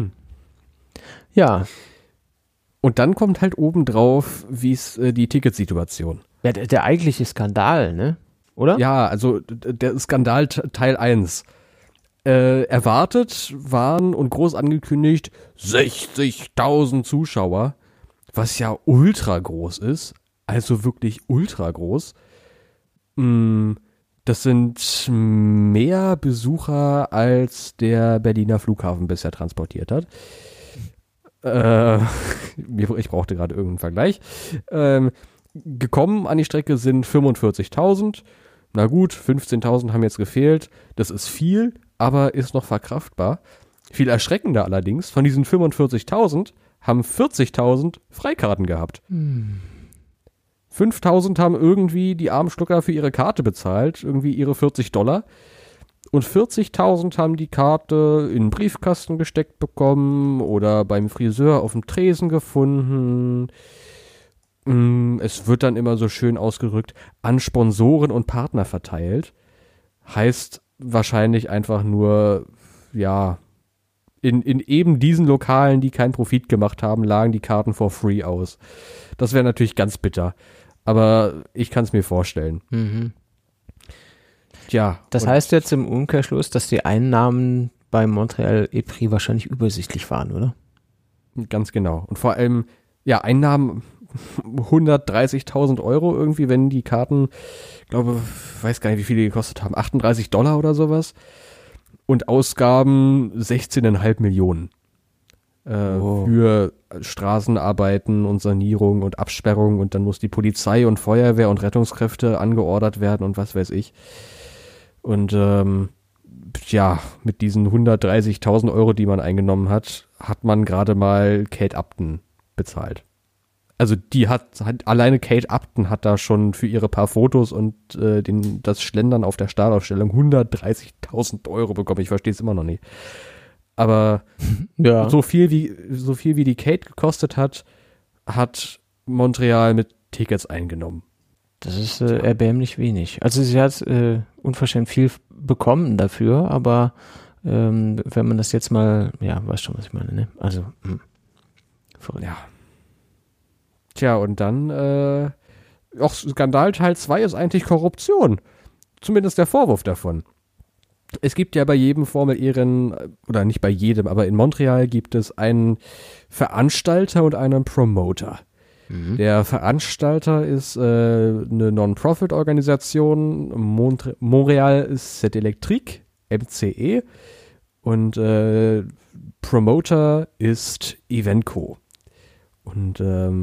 Ja. Und dann kommt halt obendrauf, wie es die Ticketsituation. Ja, der eigentliche Skandal, ne? Oder? Ja, also der Skandal Teil 1. Erwartet waren und groß angekündigt 60.000 Zuschauer, was ja ultra groß ist. Also wirklich ultra groß. Das sind mehr Besucher, als der Berliner Flughafen bisher transportiert hat. Ich brauchte gerade irgendeinen Vergleich. Gekommen an die Strecke sind 45.000. Na gut, 15.000 haben jetzt gefehlt. Das ist viel, aber ist noch verkraftbar. Viel erschreckender allerdings, von diesen 45.000 haben 40.000 Freikarten gehabt. 5.000 haben irgendwie die armen Schlucker für ihre Karte bezahlt, irgendwie ihre $40. Und 40.000 haben die Karte in den Briefkasten gesteckt bekommen oder beim Friseur auf dem Tresen gefunden. Es wird dann immer so schön ausgerückt, an Sponsoren und Partner verteilt. Heißt wahrscheinlich einfach nur, ja, in eben diesen Lokalen, die keinen Profit gemacht haben, lagen die Karten for free aus. Das wäre natürlich ganz bitter. Aber ich kann es mir vorstellen. Mhm. Tja. Das heißt jetzt im Umkehrschluss, dass die Einnahmen bei Montreal E-Prix wahrscheinlich übersichtlich waren, oder? Ganz genau. Und vor allem, ja, Einnahmen 130.000 Euro irgendwie, wenn die Karten, glaube, weiß gar nicht, wie viel die gekostet haben, $38 oder sowas. Und Ausgaben 16,5 Millionen. Für Straßenarbeiten und Sanierung und Absperrung, und dann muss die Polizei und Feuerwehr und Rettungskräfte angeordert werden und was weiß ich. Und mit diesen 130.000 Euro, die man eingenommen hat, hat man gerade mal Kate Upton bezahlt. Also alleine Kate Upton hat da schon für ihre paar Fotos und das Schlendern auf der Startaufstellung 130.000 Euro bekommen. Ich verstehe es immer noch nicht. Aber so viel wie die Kate gekostet hat, hat Montreal mit Tickets eingenommen. Das ist erbärmlich wenig. Also sie hat unverschämt viel bekommen dafür, aber wenn man das jetzt mal, weißt schon, was ich meine, ne? Also, verrückt. Ja. Tja, und dann auch Skandal Teil 2 ist eigentlich Korruption. Zumindest der Vorwurf davon. Es gibt ja bei jedem Formel-E-Rennen, oder nicht bei jedem, aber in Montreal gibt es einen Veranstalter und einen Promoter. Der Veranstalter ist eine Non-Profit-Organisation, Montreal Set Electrique, MCE, und Promoter ist Evenco. Und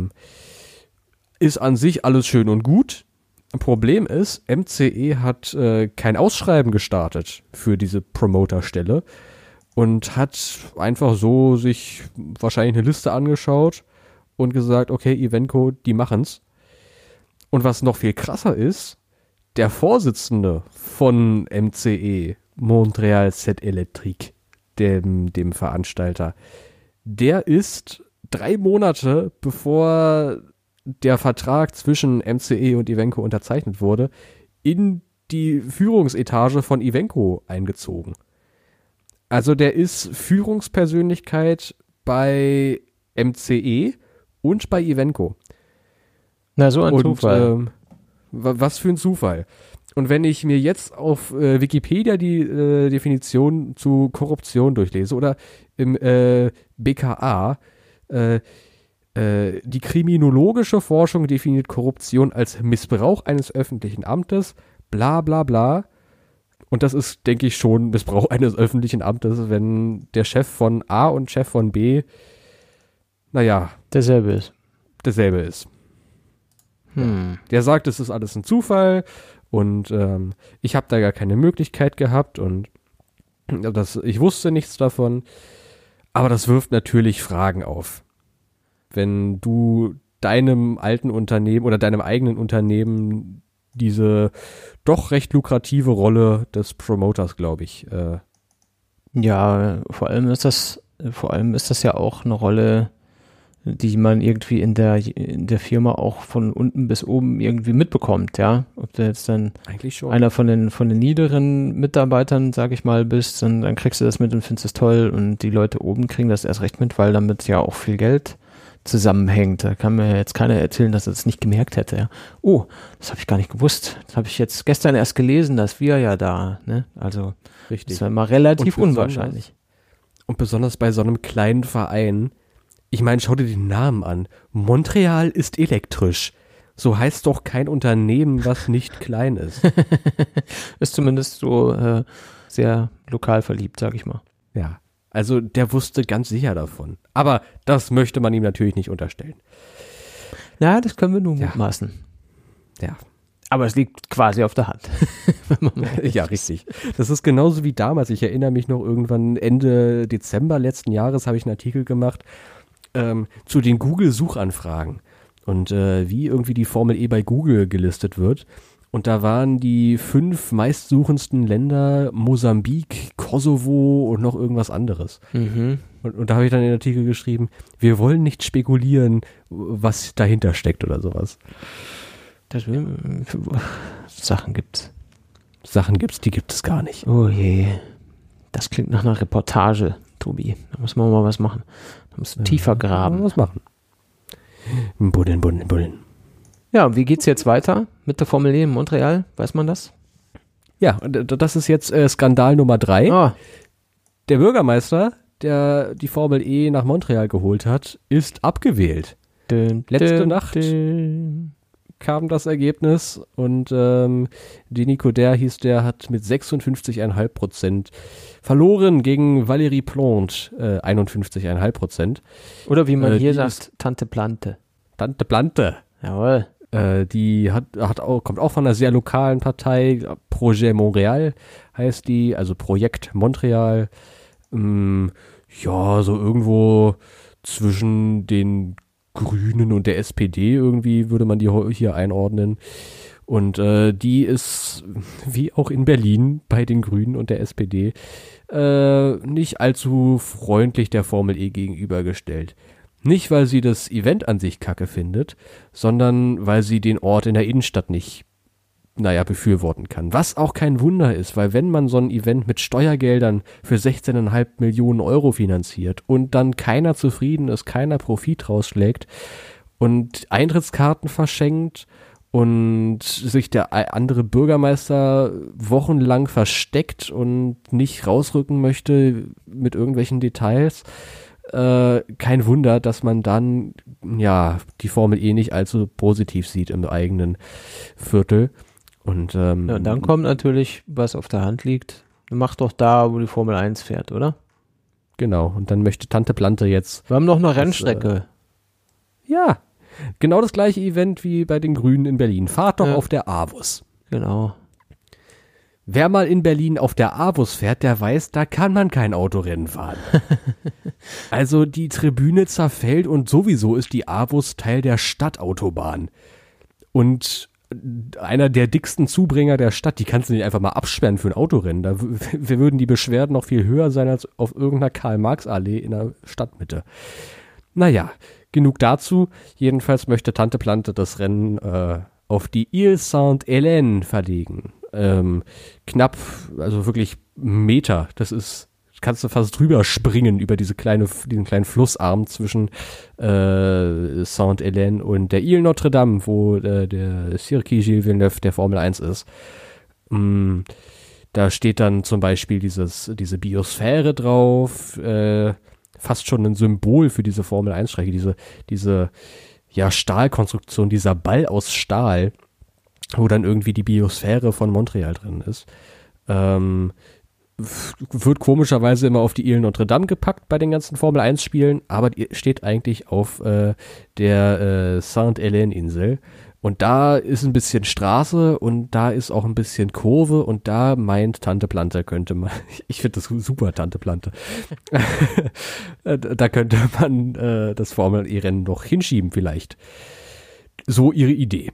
ist an sich alles schön und gut. Problem ist, MCE hat kein Ausschreiben gestartet für diese Promoterstelle und hat einfach so sich wahrscheinlich eine Liste angeschaut und gesagt, okay, Evenco, die machen's. Und was noch viel krasser ist, der Vorsitzende von MCE, Montreal Set Electrique, dem Veranstalter, der ist 3 Monate bevor der Vertrag zwischen MCE und Evenco unterzeichnet wurde, in die Führungsetage von Evenco eingezogen. Also der ist Führungspersönlichkeit bei MCE und bei Evenco. Na, so ein Zufall. Was für ein Zufall. Und wenn ich mir jetzt auf Wikipedia die Definition zu Korruption durchlese oder im BKA, die kriminologische Forschung definiert Korruption als Missbrauch eines öffentlichen Amtes, bla bla bla. Und das ist, denke ich, schon Missbrauch eines öffentlichen Amtes, wenn der Chef von A und Chef von B, derselbe ist. Der sagt, es ist alles ein Zufall und ich habe da gar keine Möglichkeit gehabt und ich wusste nichts davon. Aber das wirft natürlich Fragen auf. Wenn du deinem alten Unternehmen oder deinem eigenen Unternehmen diese doch recht lukrative Rolle des Promoters, glaube ich. Vor allem ist das ja auch eine Rolle, die man irgendwie in der Firma auch von unten bis oben irgendwie mitbekommt, ja. Ob du jetzt dann eigentlich schon einer von den niederen Mitarbeitern, sag ich mal, bist, dann kriegst du das mit und findest es toll und die Leute oben kriegen das erst recht mit, weil damit ja auch viel Geld zusammenhängt. Da kann mir jetzt keiner erzählen, dass er das nicht gemerkt hätte, ja. Oh, das habe ich gar nicht gewusst. Das habe ich jetzt gestern erst gelesen, dass wir ja da, ne? Also, richtig. Das war mal relativ unwahrscheinlich. Und besonders bei so einem kleinen Verein, ich meine, schau dir den Namen an. Montreal ist elektrisch. So heißt doch kein Unternehmen, was nicht klein ist. Ist zumindest so sehr lokal verliebt, sag ich mal. Ja, also der wusste ganz sicher davon. Aber das möchte man ihm natürlich nicht unterstellen. Ja, das können wir nur mutmaßen. Ja. Aber es liegt quasi auf der Hand. Ja, richtig. Das ist genauso wie damals. Ich erinnere mich noch irgendwann Ende Dezember letzten Jahres habe ich einen Artikel gemacht zu den Google-Suchanfragen und wie irgendwie die Formel E bei Google gelistet wird. Und da waren die 5 meistsuchendsten Länder Mosambik, Kosovo und noch irgendwas anderes. Mhm. Und da habe ich dann in den Artikel geschrieben, wir wollen nicht spekulieren, was dahinter steckt oder sowas. Sachen gibt's. Die gibt es gar nicht. Oh je. Das klingt nach einer Reportage, Tobi. Da muss man mal was machen. Da musst du tiefer graben. Was machen. Buddeln. Ja, und wie geht's jetzt weiter mit der Formel E in Montreal? Weiß man das? Ja, das ist jetzt Skandal Nummer 3. Ah. Der Bürgermeister, der die Formel E nach Montreal geholt hat, ist abgewählt. Letzte Nacht kam das Ergebnis und Denis Coderre hieß, der hat mit 56,5% verloren gegen Valérie Plante, 51,5%. Oder wie man hier sagt, Tante Plante. Tante Plante. Jawohl. Die kommt auch von einer sehr lokalen Partei, Projet Montréal heißt die, also Projekt Montreal. Ja, so irgendwo zwischen den Grünen und der SPD irgendwie würde man die hier einordnen. Und die ist, wie auch in Berlin bei den Grünen und der SPD, nicht allzu freundlich der Formel E gegenübergestellt. Nicht, weil sie das Event an sich kacke findet, sondern weil sie den Ort in der Innenstadt nicht, befürworten kann. Was auch kein Wunder ist, weil wenn man so ein Event mit Steuergeldern für 16,5 Millionen Euro finanziert und dann keiner zufrieden ist, keiner Profit rausschlägt und Eintrittskarten verschenkt und sich der andere Bürgermeister wochenlang versteckt und nicht rausrücken möchte mit irgendwelchen Details, kein Wunder, dass man dann die Formel E nicht allzu positiv sieht im eigenen Viertel. Und dann kommt natürlich, was auf der Hand liegt, mach doch da, wo die Formel 1 fährt, oder? Genau, und dann möchte Tante Plante jetzt... Wir haben noch eine Rennstrecke. Ja, genau das gleiche Event wie bei den Grünen in Berlin. Fahrt doch auf der AWUS. Genau. Wer mal in Berlin auf der AWUS fährt, der weiß, da kann man kein Autorennen fahren. Also die Tribüne zerfällt und sowieso ist die AWUS Teil der Stadtautobahn. Und einer der dicksten Zubringer der Stadt, die kannst du nicht einfach mal absperren für ein Autorennen. Da würden die Beschwerden noch viel höher sein als auf irgendeiner Karl-Marx-Allee in der Stadtmitte. Naja, genug dazu. Jedenfalls möchte Tante Plante das Rennen auf die Ile Sainte-Hélène verlegen. Knapp, also wirklich Meter. Kannst du fast drüber springen über diesen kleinen Flussarm zwischen Sainte-Hélène und der Ile Notre-Dame, wo der Circuit Gilles Villeneuve der Formel 1 ist. Da steht dann zum Beispiel diese Biosphäre drauf, fast schon ein Symbol für diese Formel 1-Strecke, diese Stahlkonstruktion, dieser Ball aus Stahl, wo dann irgendwie die Biosphäre von Montreal drin ist. Wird komischerweise immer auf die Ile Notre-Dame gepackt bei den ganzen Formel-1-Spielen, aber die steht eigentlich auf der Sainte-Hélène-Insel. Und da ist ein bisschen Straße und da ist auch ein bisschen Kurve und da meint Tante Plante könnte man, ich finde das super, Tante Plante, da könnte man das Formel-E-Rennen noch hinschieben vielleicht. So ihre Idee.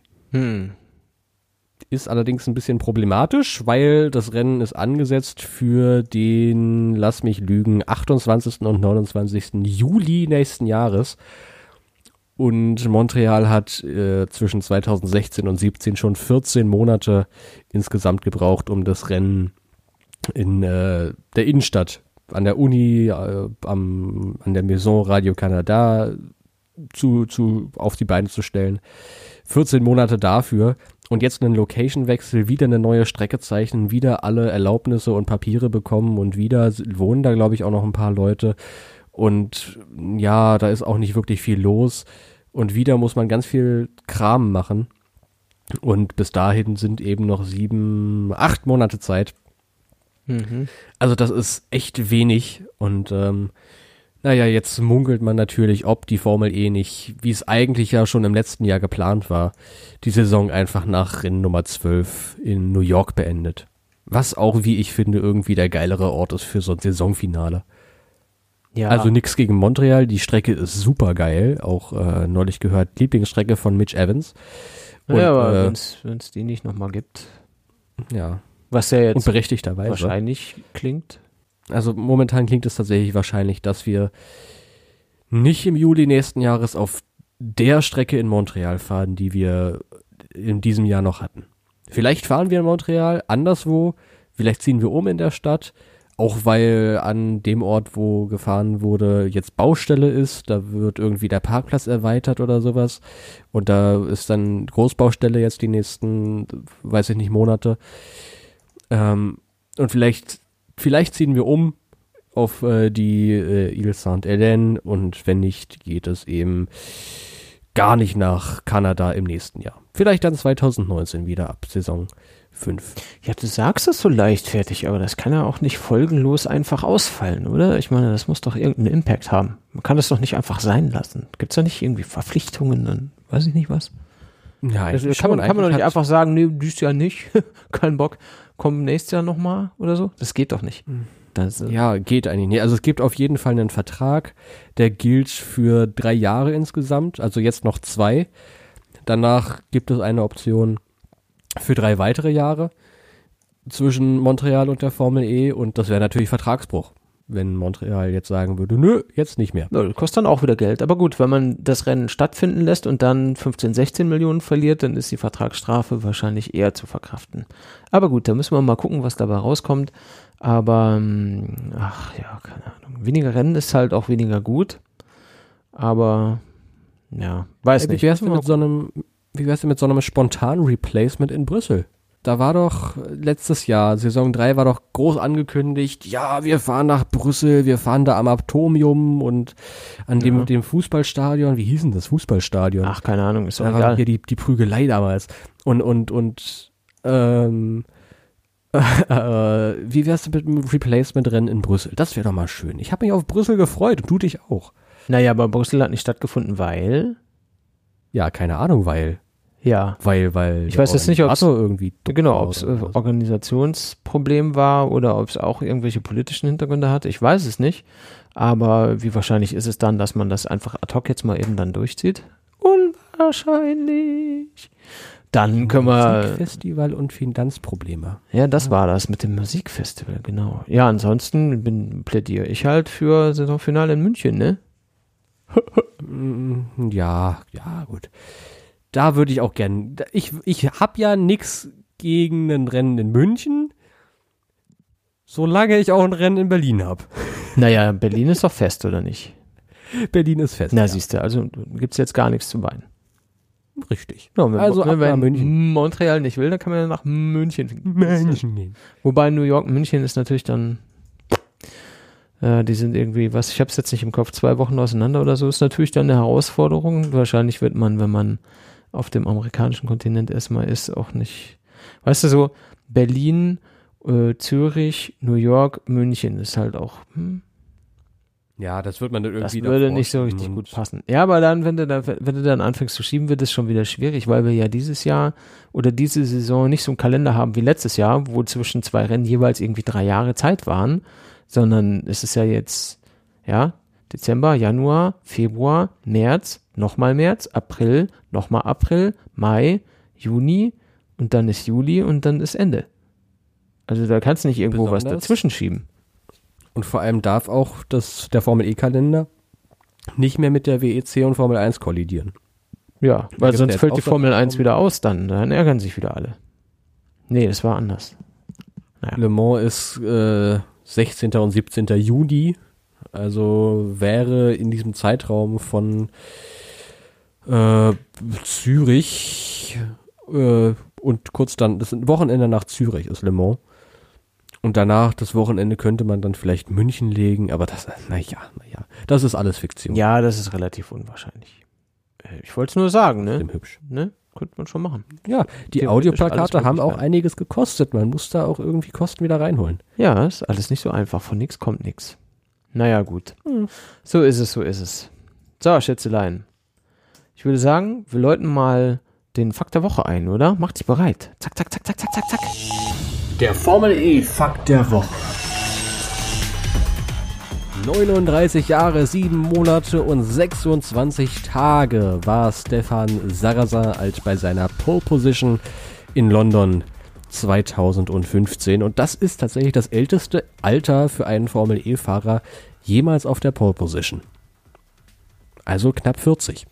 Ist allerdings ein bisschen problematisch, weil das Rennen ist angesetzt für den, lass mich lügen, 28. und 29. Juli nächsten Jahres. Und Montreal hat zwischen 2016 und 2017 schon 14 Monate insgesamt gebraucht, um das Rennen in der Innenstadt, an der Uni, an der Maison Radio-Canada auf die Beine zu stellen. 14 Monate dafür. Und jetzt einen Location-Wechsel, wieder eine neue Strecke zeichnen, wieder alle Erlaubnisse und Papiere bekommen und wieder wohnen da, glaube ich, auch noch ein paar Leute. Und ja, da ist auch nicht wirklich viel los. Und wieder muss man ganz viel Kram machen. Und bis dahin sind eben noch 8 Monate Zeit. Also das ist echt wenig. Und jetzt munkelt man natürlich, ob die Formel E nicht, wie es eigentlich ja schon im letzten Jahr geplant war, die Saison einfach nach Rennen Nummer 12 in New York beendet. Was auch, wie ich finde, irgendwie der geilere Ort ist für so ein Saisonfinale. Ja. Also nix gegen Montreal, die Strecke ist super geil, auch neulich gehört, Lieblingsstrecke von Mitch Evans. Und, ja, aber wenn es die nicht nochmal gibt. Ja. Was ja jetzt und berechtigterweise wahrscheinlich klingt. Also momentan klingt es tatsächlich wahrscheinlich, dass wir nicht im Juli nächsten Jahres auf der Strecke in Montreal fahren, die wir in diesem Jahr noch hatten. Vielleicht fahren wir in Montreal anderswo, vielleicht ziehen wir um in der Stadt, auch weil an dem Ort, wo gefahren wurde, jetzt Baustelle ist, da wird irgendwie der Parkplatz erweitert oder sowas und da ist dann Großbaustelle jetzt die nächsten, weiß ich nicht, Monate. Und vielleicht ziehen wir um auf die Ile Sainte-Hélène und wenn nicht, geht es eben gar nicht nach Kanada im nächsten Jahr. Vielleicht dann 2019 wieder ab Saison 5. Ja, du sagst es so leichtfertig, aber das kann ja auch nicht folgenlos einfach ausfallen, oder? Ich meine, das muss doch irgendeinen Impact haben. Man kann das doch nicht einfach sein lassen. Gibt's da nicht irgendwie Verpflichtungen, dann weiß ich nicht was? Ja, das kann man doch nicht einfach sagen, nee, dieses Jahr nicht, kein Bock, komm nächstes Jahr nochmal oder so. Das geht doch nicht. Ja, geht eigentlich nicht. Also es gibt auf jeden Fall einen Vertrag, der gilt für 3 Jahre insgesamt, also jetzt noch 2. Danach gibt es eine Option für 3 weitere Jahre zwischen Montreal und der Formel E und das wäre natürlich Vertragsbruch, wenn Montreal jetzt sagen würde, nö, jetzt nicht mehr. Ja, das kostet dann auch wieder Geld. Aber gut, wenn man das Rennen stattfinden lässt und dann 15, 16 Millionen verliert, dann ist die Vertragsstrafe wahrscheinlich eher zu verkraften. Aber gut, da müssen wir mal gucken, was dabei rauskommt. Aber, ach ja, keine Ahnung. Weniger Rennen ist halt auch weniger gut. Aber, ja, weiß nicht. Wie wär's denn mit so einem spontanen Replacement in Brüssel? Da war doch letztes Jahr, Saison 3 war doch groß angekündigt, ja, wir fahren nach Brüssel, wir fahren da am Atomium und an dem Fußballstadion, wie hieß denn das Fußballstadion? Ach, keine Ahnung, ist doch da egal. war hier die Prügelei damals. Und wie wär's denn mit dem Replacement-Rennen in Brüssel? Das wäre doch mal schön. Ich habe mich auf Brüssel gefreut und du dich auch. Naja, aber Brüssel hat nicht stattgefunden, weil? Ja, keine Ahnung, weil ich weiß jetzt nicht, ob es irgendwie Organisationsproblem war oder ob es auch irgendwelche politischen Hintergründe hatte. Ich weiß es nicht. Aber wie wahrscheinlich ist es dann, dass man das einfach ad hoc jetzt mal eben dann durchzieht? Unwahrscheinlich. Dann können wir... Musikfestival und Finanzprobleme. Ja, das war das mit dem Musikfestival, genau. Ja, ansonsten plädiere ich halt für Saisonfinale in München, ne? Ja, gut. Da würde ich auch gern, ich habe ja nichts gegen ein Rennen in München, solange ich auch ein Rennen in Berlin habe. Naja, Berlin ist doch fest, oder nicht? Berlin ist fest. Na, siehst du, also gibt's jetzt gar nichts zu weinen. Richtig. Ja, wenn München. Montreal nicht will, dann kann man ja nach München gehen. Wobei New York, München ist natürlich dann, die sind irgendwie, ich habe es jetzt nicht im Kopf, 2 Wochen auseinander oder so, ist natürlich dann eine Herausforderung. Wahrscheinlich wird man, wenn man auf dem amerikanischen Kontinent erstmal ist, auch nicht, weißt du, so Berlin, Zürich, New York, München ist halt auch, Ja, das wird man dann irgendwie. Das würde nicht so richtig gut passen. Ja, aber dann, wenn du dann anfängst zu schieben, wird es schon wieder schwierig, weil wir ja dieses Jahr oder diese Saison nicht so einen Kalender haben wie letztes Jahr, wo zwischen 2 Rennen jeweils irgendwie 3 Jahre Zeit waren, sondern es ist ja jetzt, ja, Dezember, Januar, Februar, März, nochmal März, April, nochmal April, Mai, Juni und dann ist Juli und dann ist Ende. Also da kannst du nicht irgendwo was dazwischen schieben. Und vor allem darf auch der Formel-E-Kalender nicht mehr mit der WEC und Formel 1 kollidieren. Ja, weil sonst fällt die Formel 1 wieder aus, dann ärgern sich wieder alle. Nee, das war anders. Naja. Le Mans ist 16. und 17. Juni, also wäre in diesem Zeitraum von Zürich und kurz dann, das ist ein Wochenende nach Zürich ist Le Mans. Und danach, das Wochenende, könnte man dann vielleicht München legen, aber das, naja, das ist alles Fiktion. Ja, das ist relativ unwahrscheinlich. Ich wollte es nur sagen, ne? Hübsch. Ne? Könnte man schon machen. Ja, die Audioplakate haben auch einiges gekostet. Man muss da auch irgendwie Kosten wieder reinholen. Ja, ist alles nicht so einfach. Von nichts kommt nichts. Naja, gut. So ist es. So, Schätzelein. Ich würde sagen, wir läuten mal den Fakt der Woche ein, oder? Macht dich bereit. Zack, zack, zack, zack, zack, zack, zack. Der Formel E Fakt der Woche. 39 Jahre, 7 Monate und 26 Tage war Stefan Sarrazin als bei seiner Pole Position in London 2015. Und das ist tatsächlich das älteste Alter für einen Formel-E-Fahrer jemals auf der Pole Position. Also knapp 40.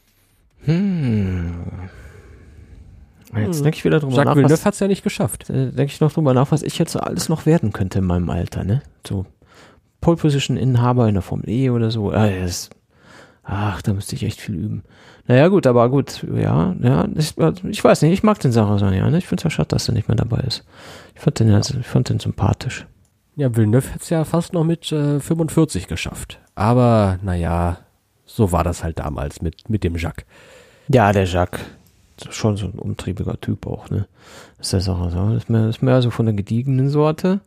Jetzt denke ich wieder drüber Jacques Villeneuve hat es ja nicht geschafft. Denke ich noch drüber nach, was ich jetzt so alles noch werden könnte in meinem Alter, ne? So Pole Position Inhaber in der Formel E oder so. Da müsste ich echt viel üben. Naja, gut, aber gut, ja, ich weiß nicht, ich mag den Sarrazin, ja, ne? Ich finde es ja schade, dass er nicht mehr dabei ist. Ich fand den sympathisch. Ja, Villeneuve hat es ja fast noch mit 45 geschafft. Aber, naja, so war das halt damals mit dem Jacques. Ja, der Jacques. Schon so ein umtriebiger Typ auch, ne? Das ist mehr so von der gediegenen Sorte.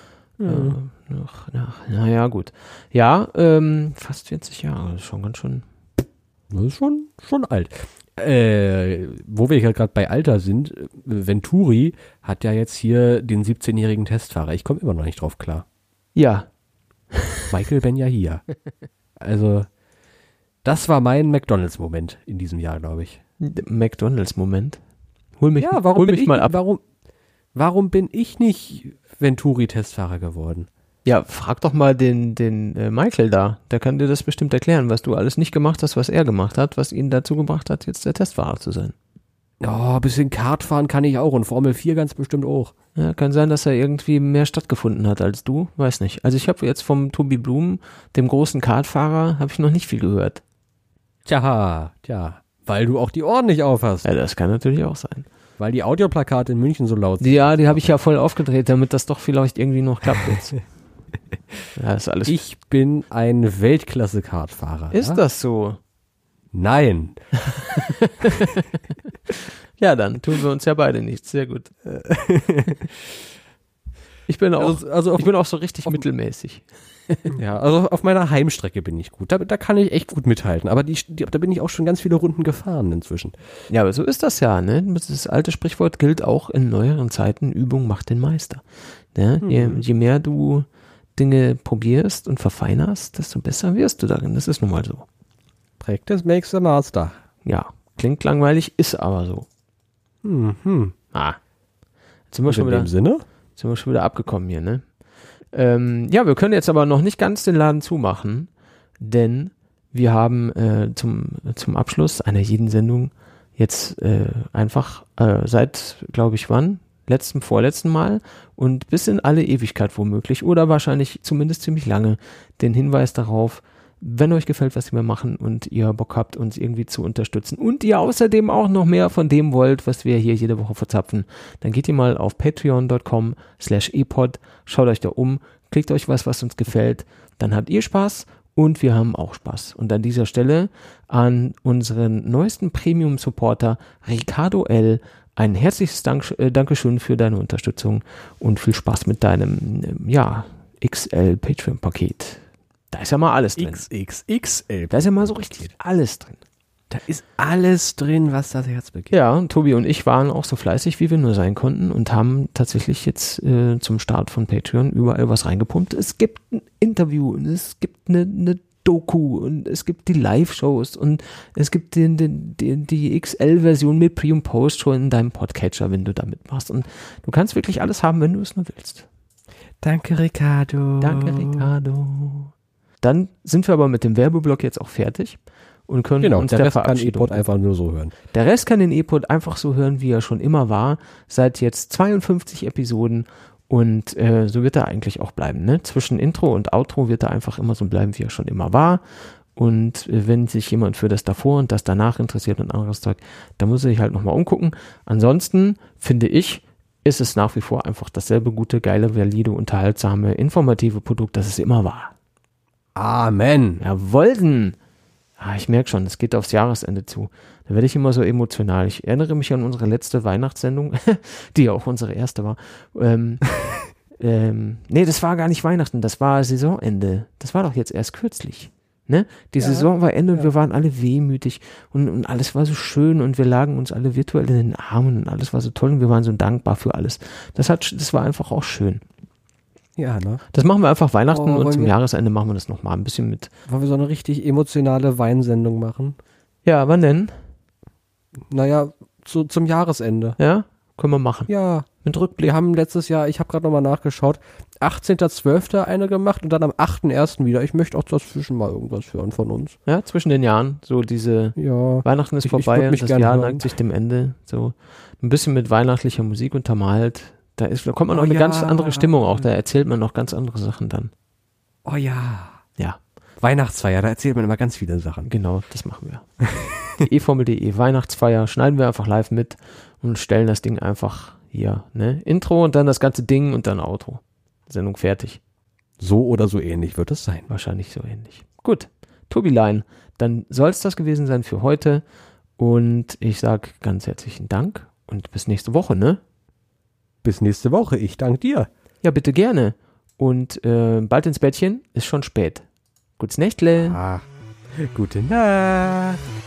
Naja, gut. Ja, fast 40 Jahre, das ist schon ganz schön. Das ist schon alt. Wo wir ja gerade bei Alter sind, Venturi hat ja jetzt hier den 17-jährigen Testfahrer. Ich komme immer noch nicht drauf klar. Ja. Michael Benjahia. Also, das war mein McDonalds-Moment in diesem Jahr, glaube ich. McDonalds-Moment? Hol mich mal ab. Warum bin ich nicht Venturi-Testfahrer geworden? Ja, frag doch mal den Michael da. Der kann dir das bestimmt erklären, was du alles nicht gemacht hast, was er gemacht hat, was ihn dazu gebracht hat, jetzt der Testfahrer zu sein. Oh, ein bisschen Kart fahren kann ich auch und Formel 4 ganz bestimmt auch. Ja, kann sein, dass er irgendwie mehr stattgefunden hat als du. Weiß nicht. Also ich habe jetzt vom Tobi Blum, dem großen Kartfahrer, habe ich noch nicht viel gehört. Tja, weil du auch die Ohren nicht aufhast. Ja, das kann natürlich auch sein. Weil die Audioplakate in München so laut sind. Ja, die habe ich ja voll aufgedreht, damit das doch vielleicht irgendwie noch klappt jetzt. Ja, ist alles. Ich bin ein Weltklasse-Kartfahrer. Ist das so? Nein. Ja, dann tun wir uns ja beide nichts. Sehr gut. Ich bin auch so richtig mittelmäßig. Ja, also auf meiner Heimstrecke bin ich gut. Da kann ich echt gut mithalten. Aber da bin ich auch schon ganz viele Runden gefahren inzwischen. Ja, aber so ist das ja, ne? Das alte Sprichwort gilt auch in neueren Zeiten. Übung macht den Meister. Ne? Je mehr du Dinge probierst und verfeinerst, desto besser wirst du darin. Das ist nun mal so. Practice makes the master. Ja, klingt langweilig, ist aber so. Jetzt sind wir schon wieder abgekommen hier, ne? Ja, wir können jetzt aber noch nicht ganz den Laden zumachen, denn wir haben zum Abschluss einer jeden Sendung jetzt einfach seit, glaube ich, vorletzten Mal und bis in alle Ewigkeit womöglich oder wahrscheinlich zumindest ziemlich lange den Hinweis darauf, wenn euch gefällt, was wir machen und ihr Bock habt, uns irgendwie zu unterstützen und ihr außerdem auch noch mehr von dem wollt, was wir hier jede Woche verzapfen, dann geht ihr mal auf patreon.com/epod, schaut euch da um, klickt euch was uns gefällt, dann habt ihr Spaß und wir haben auch Spaß. Und an dieser Stelle an unseren neuesten Premium-Supporter Ricardo L. ein herzliches Dankeschön für deine Unterstützung und viel Spaß mit deinem XL Patreon-Paket. Da ist ja mal alles drin. XXXL. Da ist ja mal so richtig alles drin. Da ist alles drin, was das Herz begehrt. Ja, und Tobi und ich waren auch so fleißig, wie wir nur sein konnten und haben tatsächlich jetzt zum Start von Patreon überall was reingepumpt. Es gibt ein Interview und es gibt eine Doku und es gibt die Live-Shows und es gibt die XL-Version mit Pre- und Post schon in deinem Podcatcher, wenn du da mitmachst. Und du kannst wirklich alles haben, wenn du es nur willst. Danke, Ricardo. Dann sind wir aber mit dem Werbeblock jetzt auch fertig und können uns der Verabschiedung kann einfach nur so hören. Der Rest kann den E-Pod einfach so hören, wie er schon immer war, seit jetzt 52 Episoden und so wird er eigentlich auch bleiben. Ne? Zwischen Intro und Outro wird er einfach immer so bleiben, wie er schon immer war. Und wenn sich jemand für das davor und das danach interessiert und anderes Zeug, dann muss er sich halt nochmal umgucken. Ansonsten finde ich, ist es nach wie vor einfach dasselbe gute, geile, valide, unterhaltsame, informative Produkt, das es immer war. Amen. Jawohl. Ich merke schon, es geht aufs Jahresende zu. Da werde ich immer so emotional. Ich erinnere mich an unsere letzte Weihnachtssendung, die ja auch unsere erste war. Nee, das war gar nicht Weihnachten, das war Saisonende. Das war doch jetzt erst kürzlich. Ne? Die Saison war Ende und wir waren alle wehmütig und alles war so schön und wir lagen uns alle virtuell in den Armen und alles war so toll und wir waren so dankbar für alles. Das war einfach auch schön. Ja, ne? Das machen wir einfach Weihnachten und zum Jahresende machen wir das nochmal ein bisschen mit. Wollen wir so eine richtig emotionale Weinsendung machen? Ja, wann denn? Naja, zum Jahresende. Ja, können wir machen. Ja. Mit Rückblick. Wir haben letztes Jahr, ich habe gerade nochmal nachgeschaut, 18.12. eine gemacht und dann am 8.1. wieder. Ich möchte auch dazwischen mal irgendwas hören von uns. Ja, zwischen den Jahren. So diese Weihnachten ist vorbei und das Jahr neigt sich dem Ende. So ein bisschen mit weihnachtlicher Musik untermalt. Da kommt man noch eine ganz andere Stimmung auch. Da erzählt man noch ganz andere Sachen dann. Oh ja. Ja. Weihnachtsfeier, da erzählt man immer ganz viele Sachen. Genau, das machen wir. Die eFormel.de Weihnachtsfeier schneiden wir einfach live mit und stellen das Ding einfach hier. Ne? Intro und dann das ganze Ding und dann Outro. Sendung fertig. So oder so ähnlich wird es sein. Wahrscheinlich so ähnlich. Gut, Tobilein, dann soll es das gewesen sein für heute. Und ich sage ganz herzlichen Dank und bis nächste Woche, ne? Bis nächste Woche, ich danke dir. Ja, bitte gerne. Und bald ins Bettchen, ist schon spät. Gutes Nächtle. Gute Nacht.